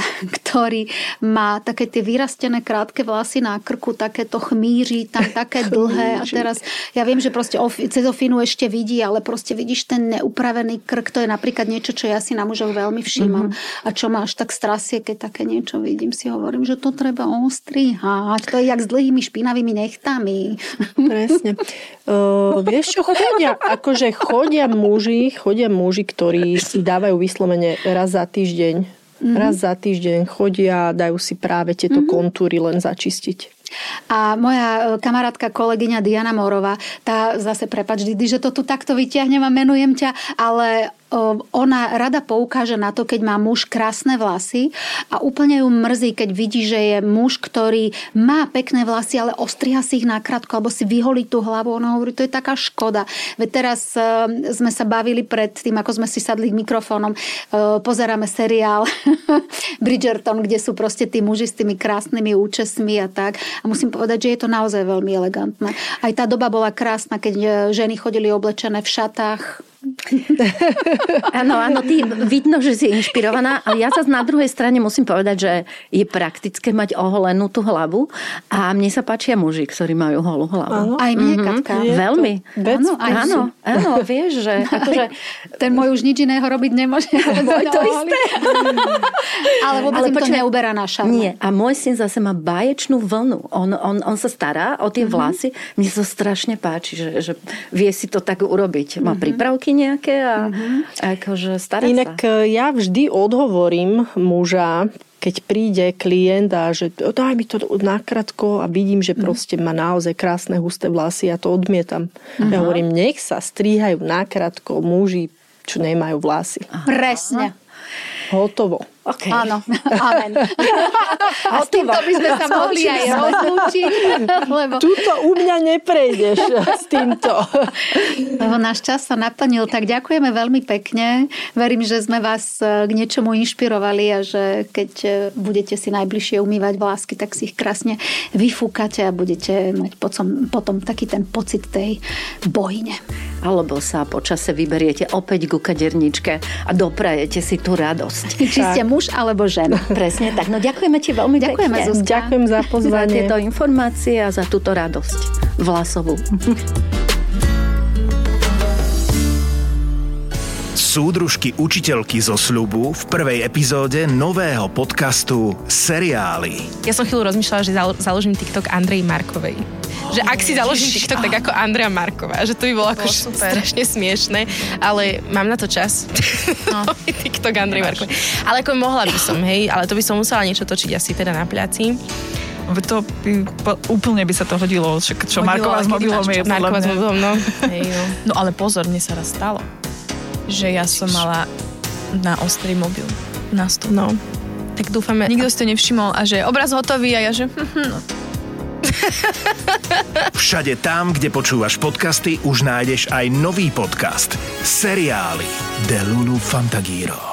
ktorý má také tie vyrastené krátke vlasy na krku, takéto chmíří, tam také dlhé a teraz ja viem, že proste cez ofinu ešte vidí, ale proste vidíš ten neupravený krk, to je napríklad niečo, čo ja si na mužoch veľmi všímam mm-hmm. a čo ma až tak strasie, keď také niečo vidím, si hovorím, že to treba ostrihať, to je jak s dlhými špinavými nechtami. Presne. Uh, vieš čo, chodia, akože chodia muži, chodia muži, ktorí si dávajú vyslovene raz za týždeň Mm-hmm. Raz za týždeň chodia a dajú si práve tieto mm-hmm. kontúry len začistiť. A moja kamarátka, kolegyňa Diana Morová, tá zase, prepáč, Didi, že to tu takto vyťahnem a menujem ťa, ale ona rada poukáže na to, keď má muž krásne vlasy a úplne ju mrzí, keď vidí, že je muž, ktorý má pekné vlasy, ale ostriha si ich nakrátko alebo si vyholí tú hlavu. Ona hovorí, to je taká škoda. Veď teraz sme sa bavili pred tým, ako sme si sadli k mikrofónom, pozeráme seriál Bridgerton, kde sú proste tí muži s tými krásnymi účesmi a tak. A musím povedať, že je to naozaj veľmi elegantné. Aj tá doba bola krásna, keď ženy chodili oblečené v šatách, Áno, áno, ty vidno, že si inšpirovaná, ale ja zase na druhej strane musím povedať, že je praktické mať oholenú tú hlavu a mne sa páčia muži, ktorí majú holú hlavu. Áno. Aj mne, mm-hmm. Katka. Veľmi. Áno, aj áno, áno, vieš, že akože... Ten môj už nič iného robiť nemôže. Môj to isté. Ale vôbec ale im počuva, to neuberá na šarmu. Nie, a môj syn zase má báječnú vlnu. On, on, on sa stará o tie vlasy. Mm-hmm. Mne sa strašne páči, že, že vie si to tak urobiť. Má mm-hmm. prípravky nejaké a mm-hmm. akože stará Inak sa. ja vždy odhovorím muža, keď príde klient a že daj mi to nakrátko a vidím, že proste má naozaj krásne husté vlasy, ja to odmietam. Uh-huh. Ja hovorím, nech sa stríhajú nakrátko muži, čo nemajú vlasy. Aha. Presne. Hotovo. Okay. Áno, amen. A s týmto by sme sa mohli aj rozlúčiť. Lebo... Tuto u mňa neprejdeš s týmto. Lebo náš čas sa naplnil, tak ďakujeme veľmi pekne. Verím, že sme vás k niečomu inšpirovali a že keď budete si najbližšie umývať vlásky, tak si ich krásne vyfúkate a budete mať potom, potom taký ten pocit tej bojne. Alebo sa počase vyberiete opäť ku kaderničke a doprajete si tú radosť. Či ste muž alebo žena. Presne tak. No ďakujeme ti veľmi ďakujeme, pekne. Zuzka. Ďakujem za pozvanie. Za tieto informácie a za túto radosť vlasovú. Súdružky učiteľky zo sľubu v prvej epizóde nového podcastu Seriály. Ja som chvíľu rozmýšľala, že založím TikTok Andrej Markovej. Že ak si založím TikTok, tak ako Andrea Marková. Že to by bolo ako strašne smiešné. Ale mám na to čas. No. TikTok Andrej Markovej. Ale ako mohla by som, hej. Ale to by som musela niečo točiť asi teda na pľaci. To by, úplne by sa to hodilo. Čo hodilo, Marková s mobilom je podľa Marková s mobilom, no. Hej, no. No ale pozor, mne sa raz stalo, že ja som mala na ostrý mobil na stole. No. Tak dúfame... Nikto si to nevšimol a že obraz hotový a ja že... no. Všade tam, kde počúvaš podcasty, už nájdeš aj nový podcast Seriály de Lulu Fantagiro.